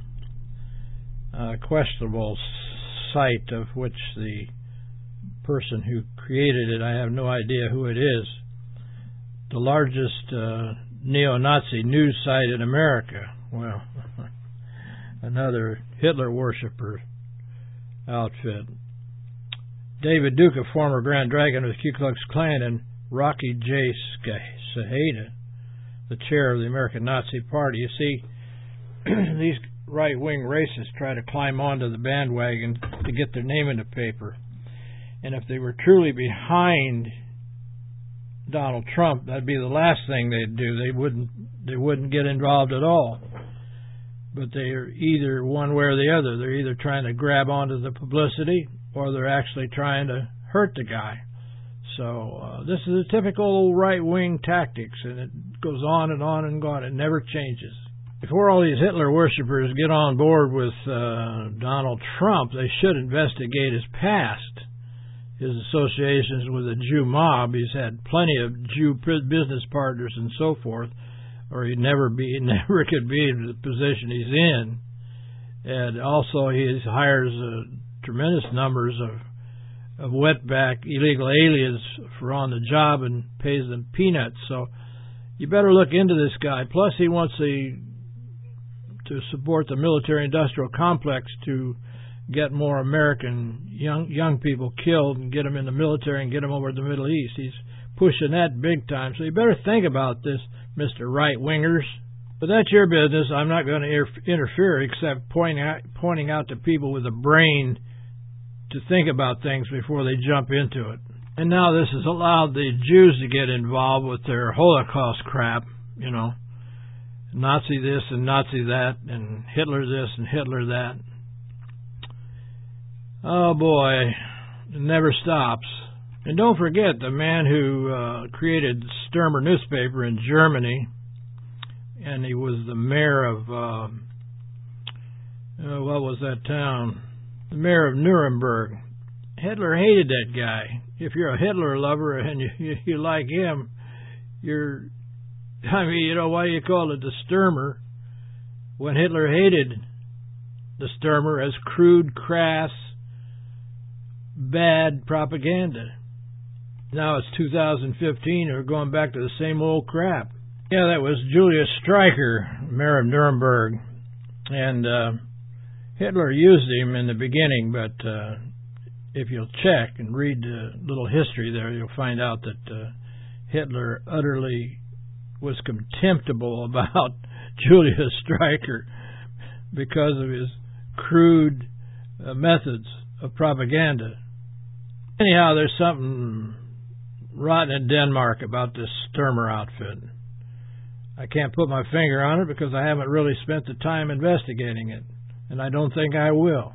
a questionable site of which the person who created it, I have no idea who it is. The largest neo-Nazi news site in America. Well, another Hitler worshiper outfit. David Duke, a former Grand Dragon of the Ku Klux Klan, and Rocky J. Saheda, the chair of the American Nazi Party. You see, these right-wing racists try to climb onto the bandwagon to get their name in the paper. And if they were truly behind Donald Trump, that'd be the last thing they'd do. They wouldn't get involved at all. But they are either one way or the other. They're either trying to grab onto the publicity or they're actually trying to hurt the guy. So this is a typical right-wing tactics, and it goes on and on and on. It never changes. Before all these Hitler worshippers get on board with Donald Trump, they should investigate his past, his associations with the Jew mob. He's had plenty of Jew business partners and so forth, or he never could be in the position he's in. And also, he hires tremendous numbers of wetback illegal aliens for on the job and pays them peanuts. So you better look into this guy. Plus, he wants to support the military-industrial complex to get more American young people killed and get them in the military and get them over to the Middle East. He's pushing that big time. So you better think about this, Mr. Right-Wingers. But that's your business. I'm not going to interfere except pointing out to people with a brain to think about things before they jump into it. And now this has allowed the Jews to get involved with their Holocaust crap, you know. Nazi this and Nazi that, and Hitler this and Hitler that. Oh boy, it never stops. And don't forget the man who created Stürmer newspaper in Germany, and he was the mayor of, what was that town? The mayor of Nuremberg. Hitler hated that guy. If you're a Hitler lover and you like him, why do you call it the Stürmer when Hitler hated the Stürmer as crude, crass, bad propaganda? Now it's 2015 and we're going back to the same old crap. Yeah, that was Julius Streicher, mayor of Nuremberg. And Hitler used him in the beginning, but if you'll check and read a little history there, you'll find out that Hitler utterly was contemptible about Julius Streicher because of his crude methods of propaganda. Anyhow, there's something rotten in Denmark about this Stürmer outfit. I can't put my finger on it because I haven't really spent the time investigating it, and I don't think I will.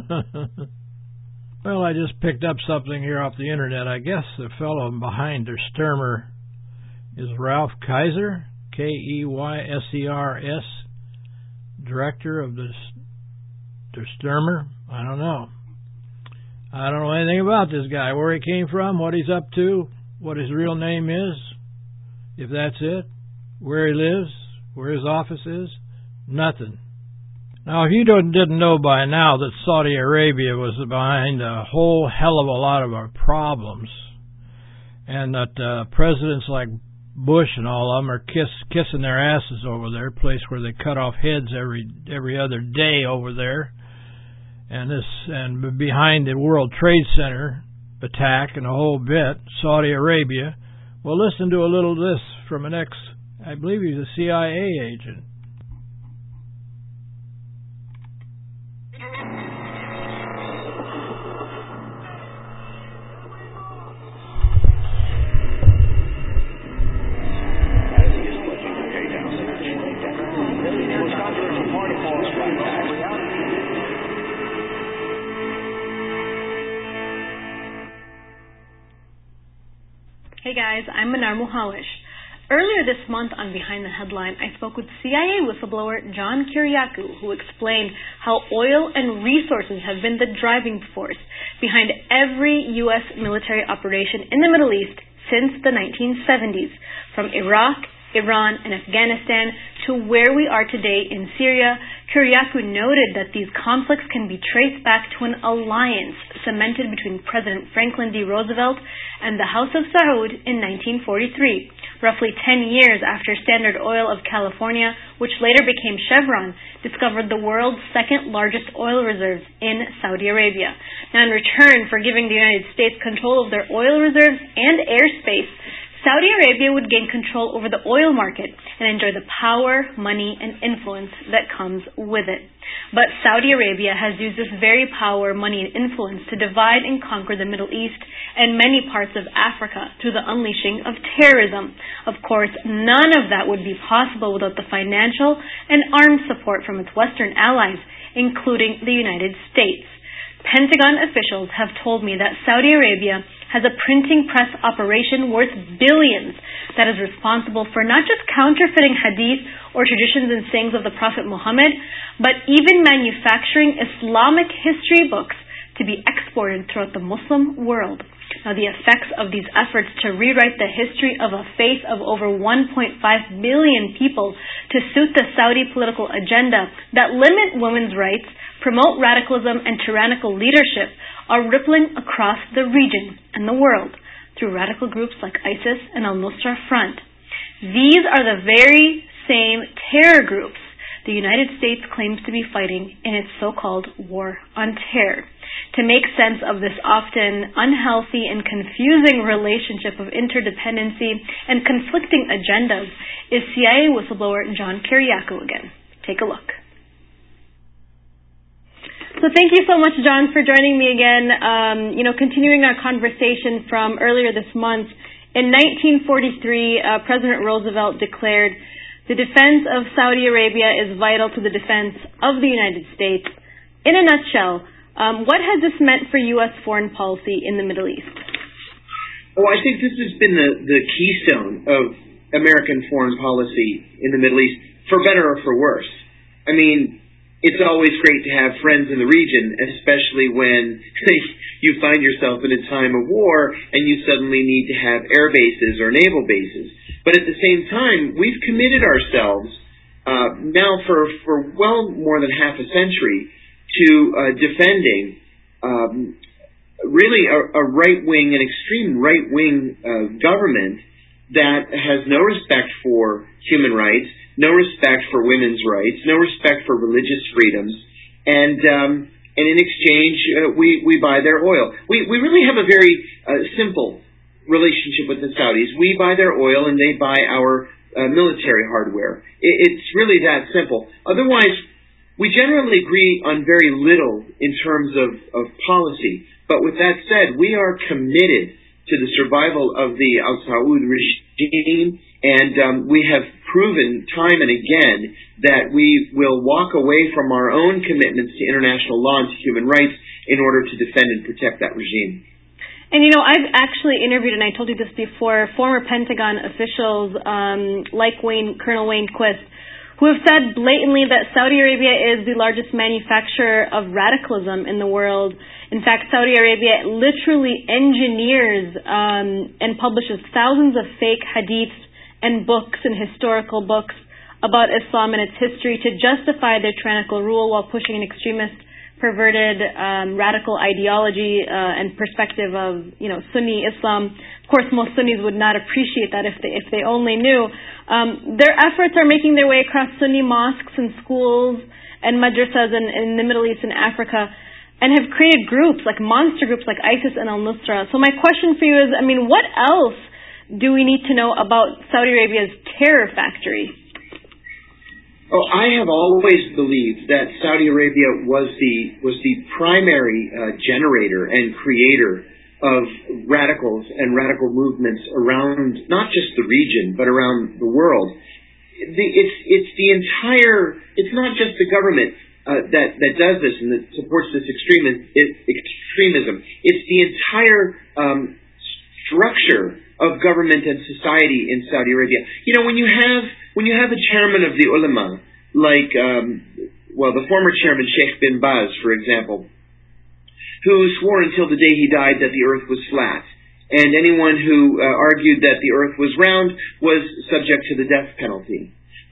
Well, I just picked up something here off the internet. I guess the fellow behind der Stürmer is Ralph Kaiser, Keysers, director of der Stürmer. I don't know. I don't know anything about this guy, where he came from, what he's up to, what his real name is, if that's it, where he lives, where his office is, nothing. Now, if you didn't know by now that Saudi Arabia was behind a whole hell of a lot of our problems, and that presidents like Bush and all of them are kissing their asses over there, a place where they cut off heads every other day over there, and behind the World Trade Center attack and a whole bit, Saudi Arabia. Well, listen to a little of this from an I believe he's a CIA agent. Hey guys, I'm Manar Muhawish. Earlier this month on Behind the Headline, I spoke with CIA whistleblower John Kiriakou, who explained how oil and resources have been the driving force behind every U.S. military operation in the Middle East since the 1970s, from Iraq, Iran, and Afghanistan to where we are today in Syria. Kiriakou noted that these conflicts can be traced back to an alliance cemented between President Franklin D. Roosevelt and the House of Saud in 1943, roughly 10 years after Standard Oil of California, which later became Chevron, discovered the world's second largest oil reserves in Saudi Arabia. Now, in return for giving the United States control of their oil reserves and airspace, Saudi Arabia would gain control over the oil market and enjoy the power, money, and influence that comes with it. But Saudi Arabia has used this very power, money, and influence to divide and conquer the Middle East and many parts of Africa through the unleashing of terrorism. Of course, none of that would be possible without the financial and armed support from its Western allies, including the United States. Pentagon officials have told me that Saudi Arabia has a printing press operation worth billions that is responsible for not just counterfeiting hadith or traditions and sayings of the Prophet Muhammad, but even manufacturing Islamic history books to be exported throughout the Muslim world. Now, the effects of these efforts to rewrite the history of a faith of over 1.5 billion people to suit the Saudi political agenda that limit women's rights, promote radicalism and tyrannical leadership are rippling across the region and the world through radical groups like ISIS and Al-Nusra Front. These are the very same terror groups the United States claims to be fighting in its so-called war on terror. To make sense of this often unhealthy and confusing relationship of interdependency and conflicting agendas is CIA whistleblower John Kiriakou again. Take a look. So thank you so much, John, for joining me again. Continuing our conversation from earlier this month, in 1943, President Roosevelt declared The defense of Saudi Arabia is vital to the defense of the United States. In a nutshell, what has this meant for U.S. foreign policy in the Middle East? Oh, I think this has been the keystone of American foreign policy in the Middle East, for better or for worse. I mean, it's always great to have friends in the region, especially when you find yourself in a time of war and you suddenly need to have air bases or naval bases. But at the same time, we've committed ourselves now for well more than half a century to defending really a right-wing, an extreme right-wing government that has no respect for human rights, no respect for women's rights, no respect for religious freedoms, and in exchange we buy their oil. We really have a very simple relationship with the Saudis. We buy their oil and they buy our military hardware. It's really that simple. Otherwise, we generally agree on very little in terms of policy. But with that said, we are committed to the survival of the Al Saud regime, and we have proven time and again that we will walk away from our own commitments to international law and to human rights in order to defend and protect that regime. And, you know, I've actually interviewed, and I told you this before, former Pentagon officials like Colonel Wayne Quist, who have said blatantly that Saudi Arabia is the largest manufacturer of radicalism in the world. In fact, Saudi Arabia literally engineers and publishes thousands of fake hadiths and books and historical books about Islam and its history to justify their tyrannical rule while pushing an extremist, perverted, radical ideology and perspective of, you know, Sunni Islam. Of course, most Sunnis would not appreciate that if they only knew. Their efforts are making their way across Sunni mosques and schools and madrasas in the Middle East and Africa, and have created groups, like monster groups like ISIS and al-Nusra. So my question for you is, I mean, what else do we need to know about Saudi Arabia's terror factory? Oh, I have always believed that Saudi Arabia was the primary generator and creator of radicals and radical movements around not just the region but around the world. It's the entire. It's not just the government that does this and that supports this extremism. It's the entire structure of government and society in Saudi Arabia. You know, when you have a chairman of the ulama, like, the former chairman, Sheikh bin Baz, for example, who swore until the day he died that the earth was flat, and anyone who argued that the earth was round was subject to the death penalty.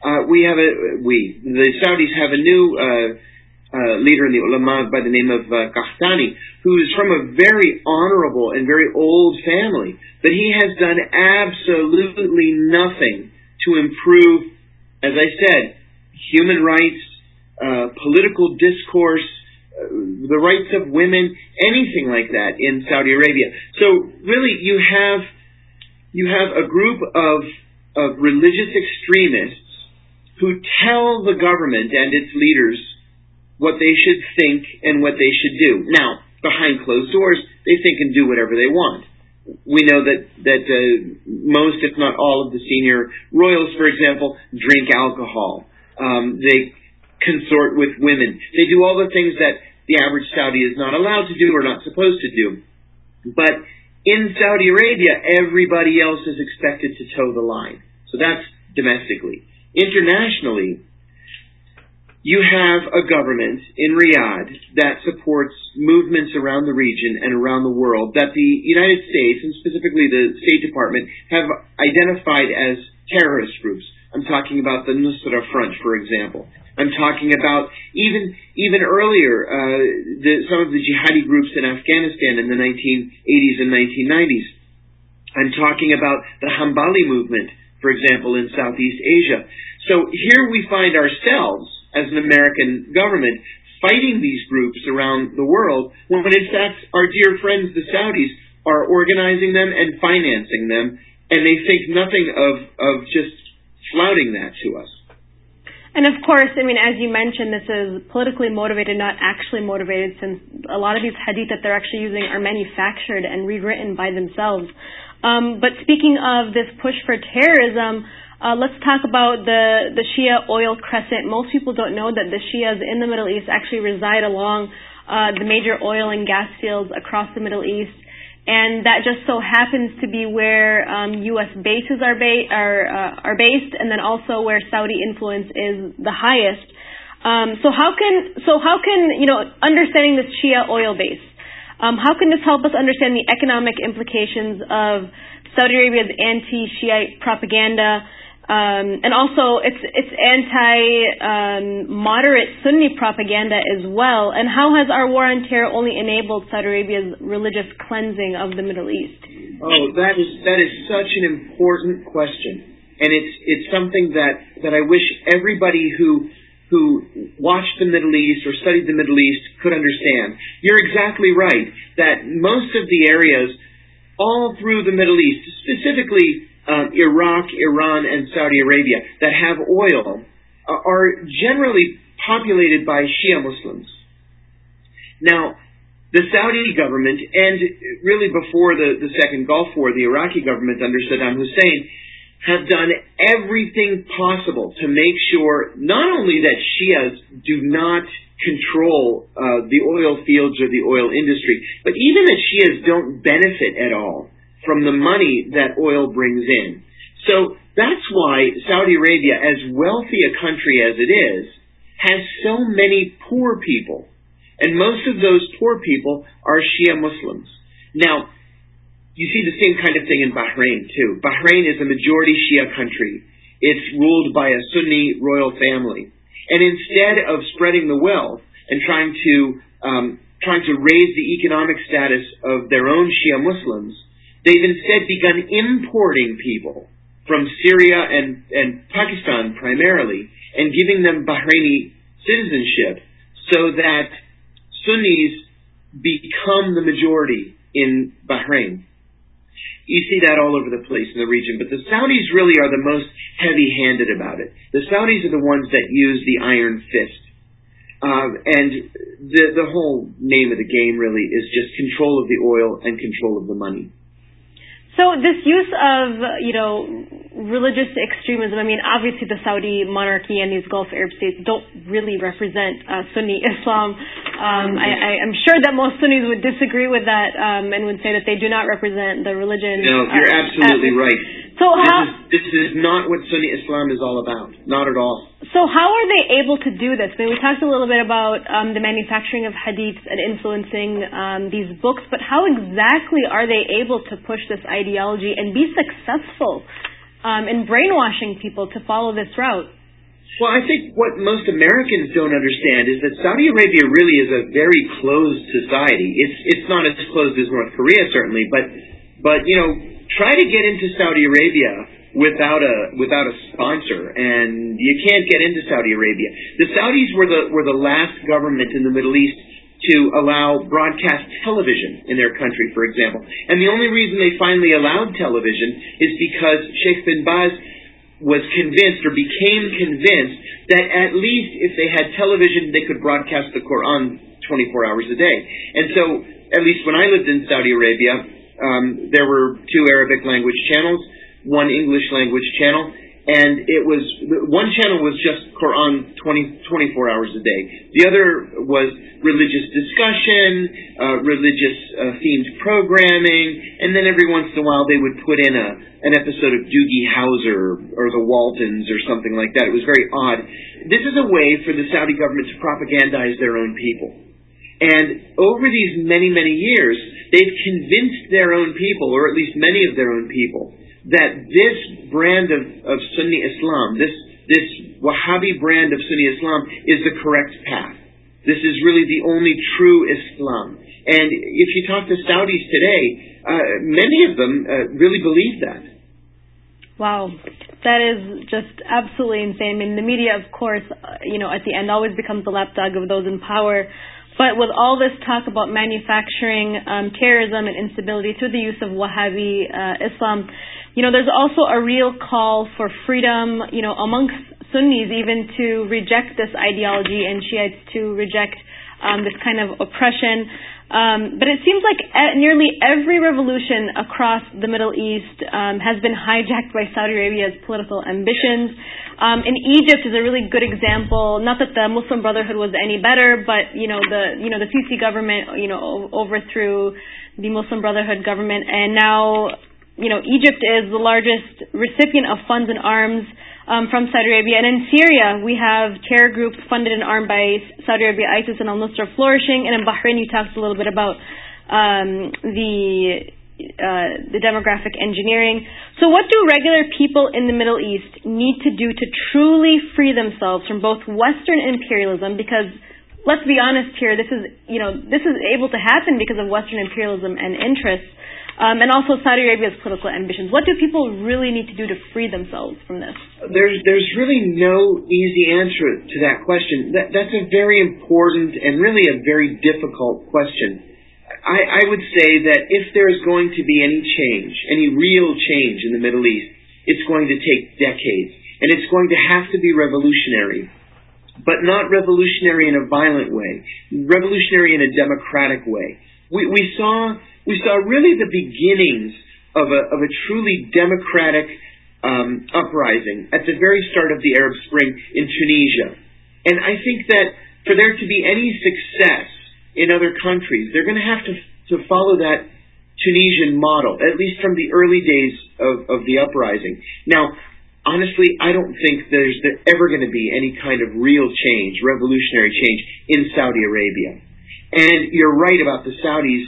The Saudis have a new leader in the ulama by the name of Qahtani, who is from a very honorable and very old family, but he has done absolutely nothing to improve, as I said, human rights, political discourse, the rights of women, anything like that in Saudi Arabia. So really, you have a group of religious extremists who tell the government and its leaders what they should think and what they should do. Now, behind closed doors, they think and do whatever they want. We know that most, if not all, of the senior royals, for example, drink alcohol. They consort with women. They do all the things that the average Saudi is not allowed to do or not supposed to do. But in Saudi Arabia, everybody else is expected to toe the line. So that's domestically. Internationally, you have a government in Riyadh that supports movements around the region and around the world that the United States, and specifically the State Department, have identified as terrorist groups. I'm talking about the Nusra Front, for example. I'm talking about even earlier some of the jihadi groups in Afghanistan in the 1980s and 1990s. I'm talking about the Hanbali movement, for example, in Southeast Asia. So here we find ourselves, as an American government, fighting these groups around the world, when in fact our dear friends, the Saudis, are organizing them and financing them, and they think nothing of just flouting that to us. And of course, I mean, as you mentioned, this is politically motivated, not actually motivated, since a lot of these hadith that they're actually using are manufactured and rewritten by themselves. But speaking of this push for terrorism, let's talk about the Shia oil crescent. Most people don't know that the Shias in the Middle East actually reside along the major oil and gas fields across the Middle East, and that just so happens to be where U.S. bases are based, and then also where Saudi influence is the highest. So how can understanding this Shia oil base, how can this help us understand the economic implications of Saudi Arabia's anti-Shiite propaganda, and also its anti-moderate Sunni propaganda as well? And how has our war on terror only enabled Saudi Arabia's religious cleansing of the Middle East? Oh, that is such an important question, and it's something that I wish everybody who watched the Middle East or studied the Middle East could understand. You're exactly right that most of the areas all through the Middle East, specifically Iraq, Iran, and Saudi Arabia, that have oil, are generally populated by Shia Muslims. Now, the Saudi government, and really before the Second Gulf War, the Iraqi government under Saddam Hussein, have done everything possible to make sure not only that Shias do not control the oil fields or the oil industry, but even that Shias don't benefit at all from the money that oil brings in. So that's why Saudi Arabia, as wealthy a country as it is, has so many poor people. And most of those poor people are Shia Muslims. Now, you see the same kind of thing in Bahrain, too. Bahrain is a majority Shia country. It's ruled by a Sunni royal family. And instead of spreading the wealth and trying to raise the economic status of their own Shia Muslims, they've instead begun importing people from Syria and Pakistan primarily, and giving them Bahraini citizenship so that Sunnis become the majority in Bahrain. You see that all over the place in the region, but the Saudis really are the most heavy-handed about it. The Saudis are the ones that use the iron fist. And the whole name of the game really is just control of the oil and control of the money. So this use of, religious extremism, I mean, obviously the Saudi monarchy and these Gulf Arab states don't really represent Sunni Islam. I'm sure that most Sunnis would disagree with that and would say that they do not represent the religion. No, you're absolutely right. So this is not what Sunni Islam is all about. Not at all. So how are they able to do this? I mean, we talked a little bit about the manufacturing of hadiths and influencing these books, but how exactly are they able to push this ideology and be successful in brainwashing people to follow this route? Well, I think what most Americans don't understand is that Saudi Arabia really is a very closed society. It's not as closed as North Korea, certainly, but try to get into Saudi Arabia without a sponsor, and you can't get into Saudi Arabia. The Saudis were the last government in the Middle East to allow broadcast television in their country, for example. And the only reason they finally allowed television is because Sheikh bin Baz was convinced or became convinced that at least if they had television, they could broadcast the Quran 24 hours a day. And so, at least when I lived in Saudi Arabia, there were 2 Arabic language channels, 1 English language channel, and one channel was just Quran 24 hours a day. The other was religious discussion, religious themed programming, and then every once in a while they would put in an episode of Doogie Howser or the Waltons or something like that. It was very odd. This is a way for the Saudi government to propagandize their own people. And over these many, many years, they've convinced their own people, or at least many of their own people, that this brand of Sunni Islam, this Wahhabi brand of Sunni Islam, is the correct path. This is really the only true Islam. And if you talk to Saudis today, many of them really believe that. Wow. That is just absolutely insane. I mean, the media, of course, at the end always becomes the lapdog of those in power. But with all this talk about manufacturing terrorism and instability through the use of Wahhabi Islam, there's also a real call for freedom, amongst Sunnis even to reject this ideology and Shiites to reject this kind of oppression. But it seems like nearly every revolution across the Middle East has been hijacked by Saudi Arabia's political ambitions. In Egypt is a really good example. Not that the Muslim Brotherhood was any better, but the Sisi government overthrew the Muslim Brotherhood government, and now Egypt is the largest recipient of funds and arms from Saudi Arabia. And in Syria, we have terror groups funded and armed by Saudi Arabia, ISIS and al-Nusra flourishing. And in Bahrain, you talked a little bit about the demographic engineering. So what do regular people in the Middle East need to do to truly free themselves from both Western imperialism? Because let's be honest here, this is able to happen because of Western imperialism and interests. And also Saudi Arabia's political ambitions. What do people really need to do to free themselves from this? There's really no easy answer to that question. That's a very important and really a very difficult question. I would say that if there is going to be any change, any real change in the Middle East, it's going to take decades. And it's going to have to be revolutionary. But not revolutionary in a violent way. Revolutionary in a democratic way. We saw really the beginnings of a truly democratic uprising at the very start of the Arab Spring in Tunisia. And I think that for there to be any success in other countries, they're going to have to follow that Tunisian model, at least from the early days of the uprising. Now, honestly, I don't think there's ever going to be any kind of real change, revolutionary change, in Saudi Arabia. And you're right about the Saudis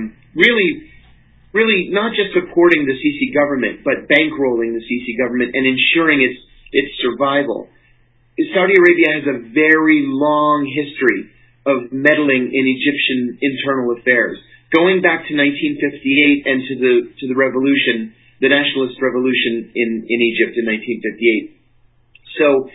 really not just supporting the Sisi government, but bankrolling the Sisi government and ensuring its survival. Saudi Arabia has a very long history of meddling in Egyptian internal affairs, going back to 1958 and to the revolution, the nationalist revolution in Egypt in 1958. So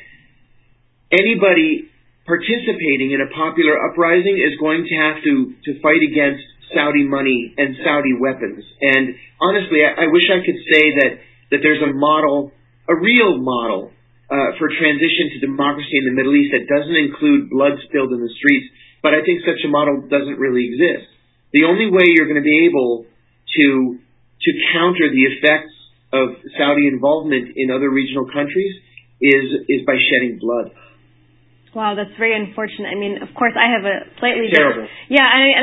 anybody participating in a popular uprising is going to have to fight against Saudi money and Saudi weapons. And honestly, I wish I could say that there's a model, a real model, for transition to democracy in the Middle East that doesn't include blood spilled in the streets, but I think such a model doesn't really exist. The only way you're going to be able to counter the effects of Saudi involvement in other regional countries is by shedding blood. Wow, that's very unfortunate. I mean, of course, I have a slightly terrible. Yeah,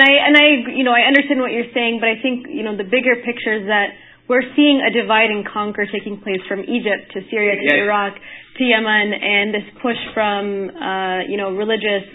I understand what you're saying, but I think the bigger picture is that we're seeing a divide and conquer taking place from Egypt to Syria to Yes. Iraq to Yemen, and this push from religious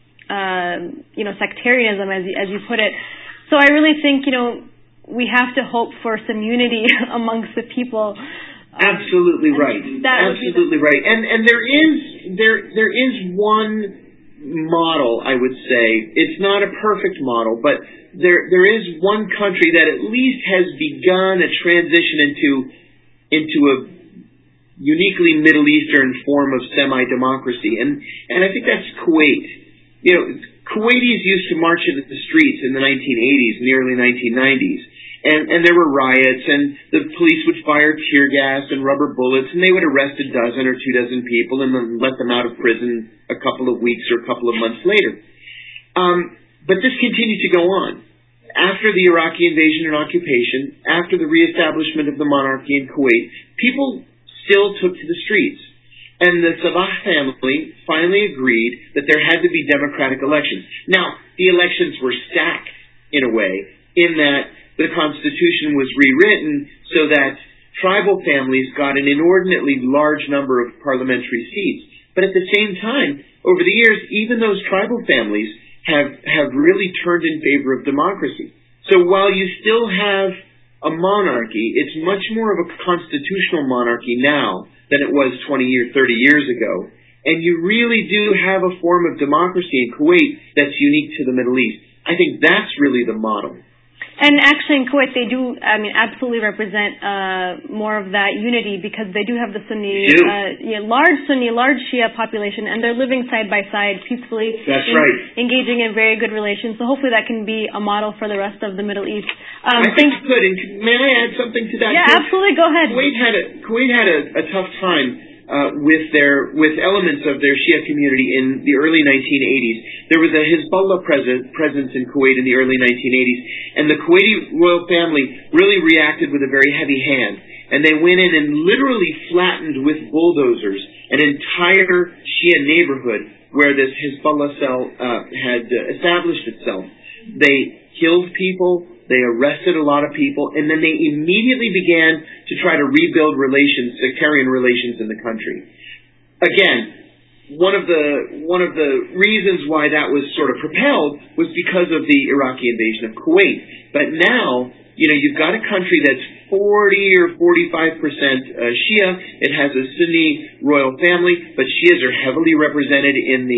sectarianism, as you put it. So I really think we have to hope for some unity amongst the people. Absolutely right. Absolutely right. And there is one model, I would say. It's not a perfect model, but there is one country that at least has begun a transition into a uniquely Middle Eastern form of semi-democracy, and I think that's Kuwait. Kuwaitis used to march into the streets in the 1980s and the early 1990s. And there were riots, and the police would fire tear gas and rubber bullets, and they would arrest a dozen or 24 people and then let them out of prison a couple of weeks or a couple of months later. But this continued to go on. After the Iraqi invasion and occupation, after the reestablishment of the monarchy in Kuwait, people still took to the streets. And the Sabah family finally agreed that there had to be democratic elections. Now, the elections were stacked in a way, in that the Constitution was rewritten so that tribal families got an inordinately large number of parliamentary seats. But at the same time, over the years, even those tribal families have really turned in favor of democracy. So while you still have a monarchy, it's much more of a constitutional monarchy now than it was 20 or 30 years ago. And you really do have a form of democracy in Kuwait that's unique to the Middle East. I think that's really the model. And actually in Kuwait they do, absolutely represent more of that unity, because they do have the Sunni, large Shia population, and they're living side by side peacefully. That's right. Engaging in very good relations. So hopefully that can be a model for the rest of the Middle East. I think it could. And may I add something to that? Yeah, absolutely. Go ahead. Kuwait had a tough time with elements of their Shia community in the early 1980s. There was a Hezbollah presence in Kuwait in the early 1980s, and the Kuwaiti royal family really reacted with a very heavy hand. And they went in and literally flattened with bulldozers an entire Shia neighborhood where this Hezbollah cell had established itself. They killed people, they arrested a lot of people, and then they immediately began to try to rebuild sectarian relations in the country. Again, one of the reasons why that was sort of propelled was because of the Iraqi invasion of Kuwait. But now, you've got a country that's 40 or 45% Shia. It has a Sunni royal family, but Shias are heavily represented in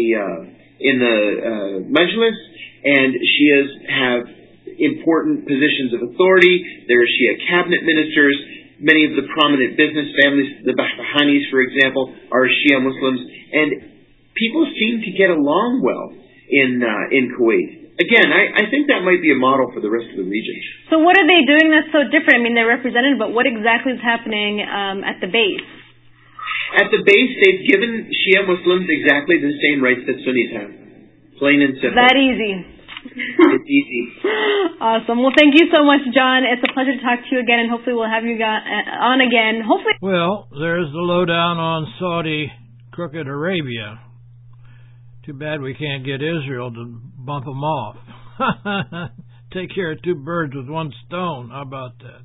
the Majlis, and Shias have important positions of authority. There are Shia cabinet ministers. Many of the prominent business families, the Bahbahanis, for example, are Shia Muslims, and people seem to get along well in Kuwait. Again, I think that might be a model for the rest of the region. So what are they doing that's so different? I mean, they're represented, but what exactly is happening at the base? At the base, they've given Shia Muslims exactly the same rights that Sunnis have. Plain and simple. That easy. It's easy. Awesome. Well, thank you so much, John. It's a pleasure to talk to you again, and hopefully we'll have you on again. Hopefully. Well, there's the lowdown on Saudi crooked Arabia. Too bad we can't get Israel to bump them off. Take care of two birds with one stone. How about that?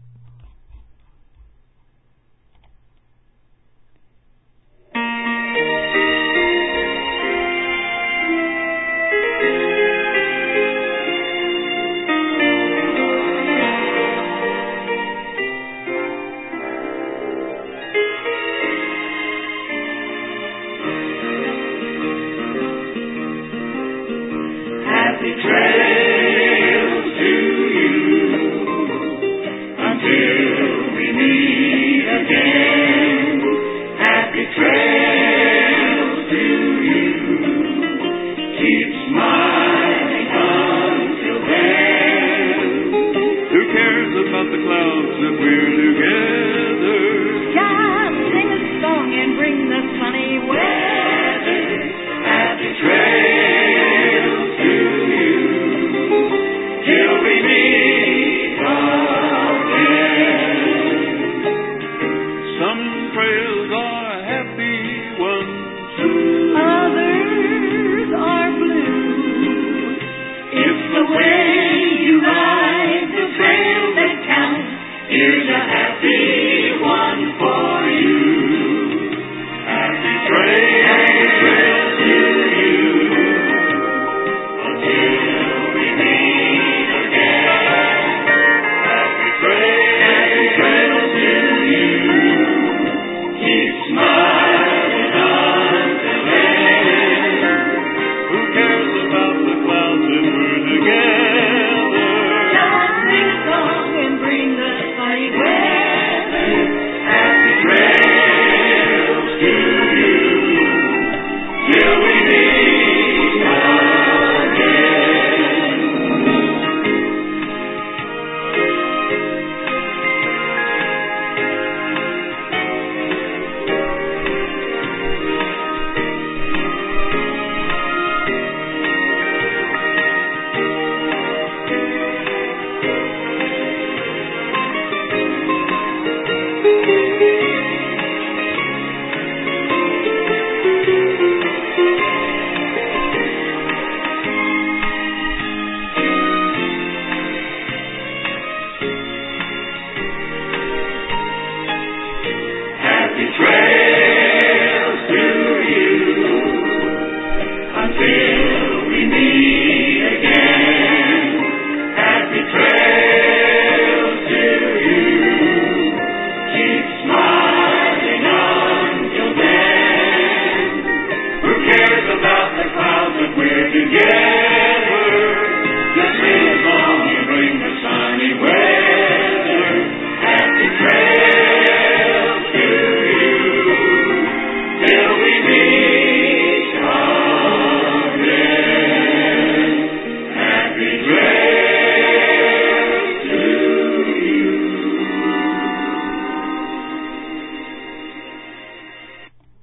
Happy trails.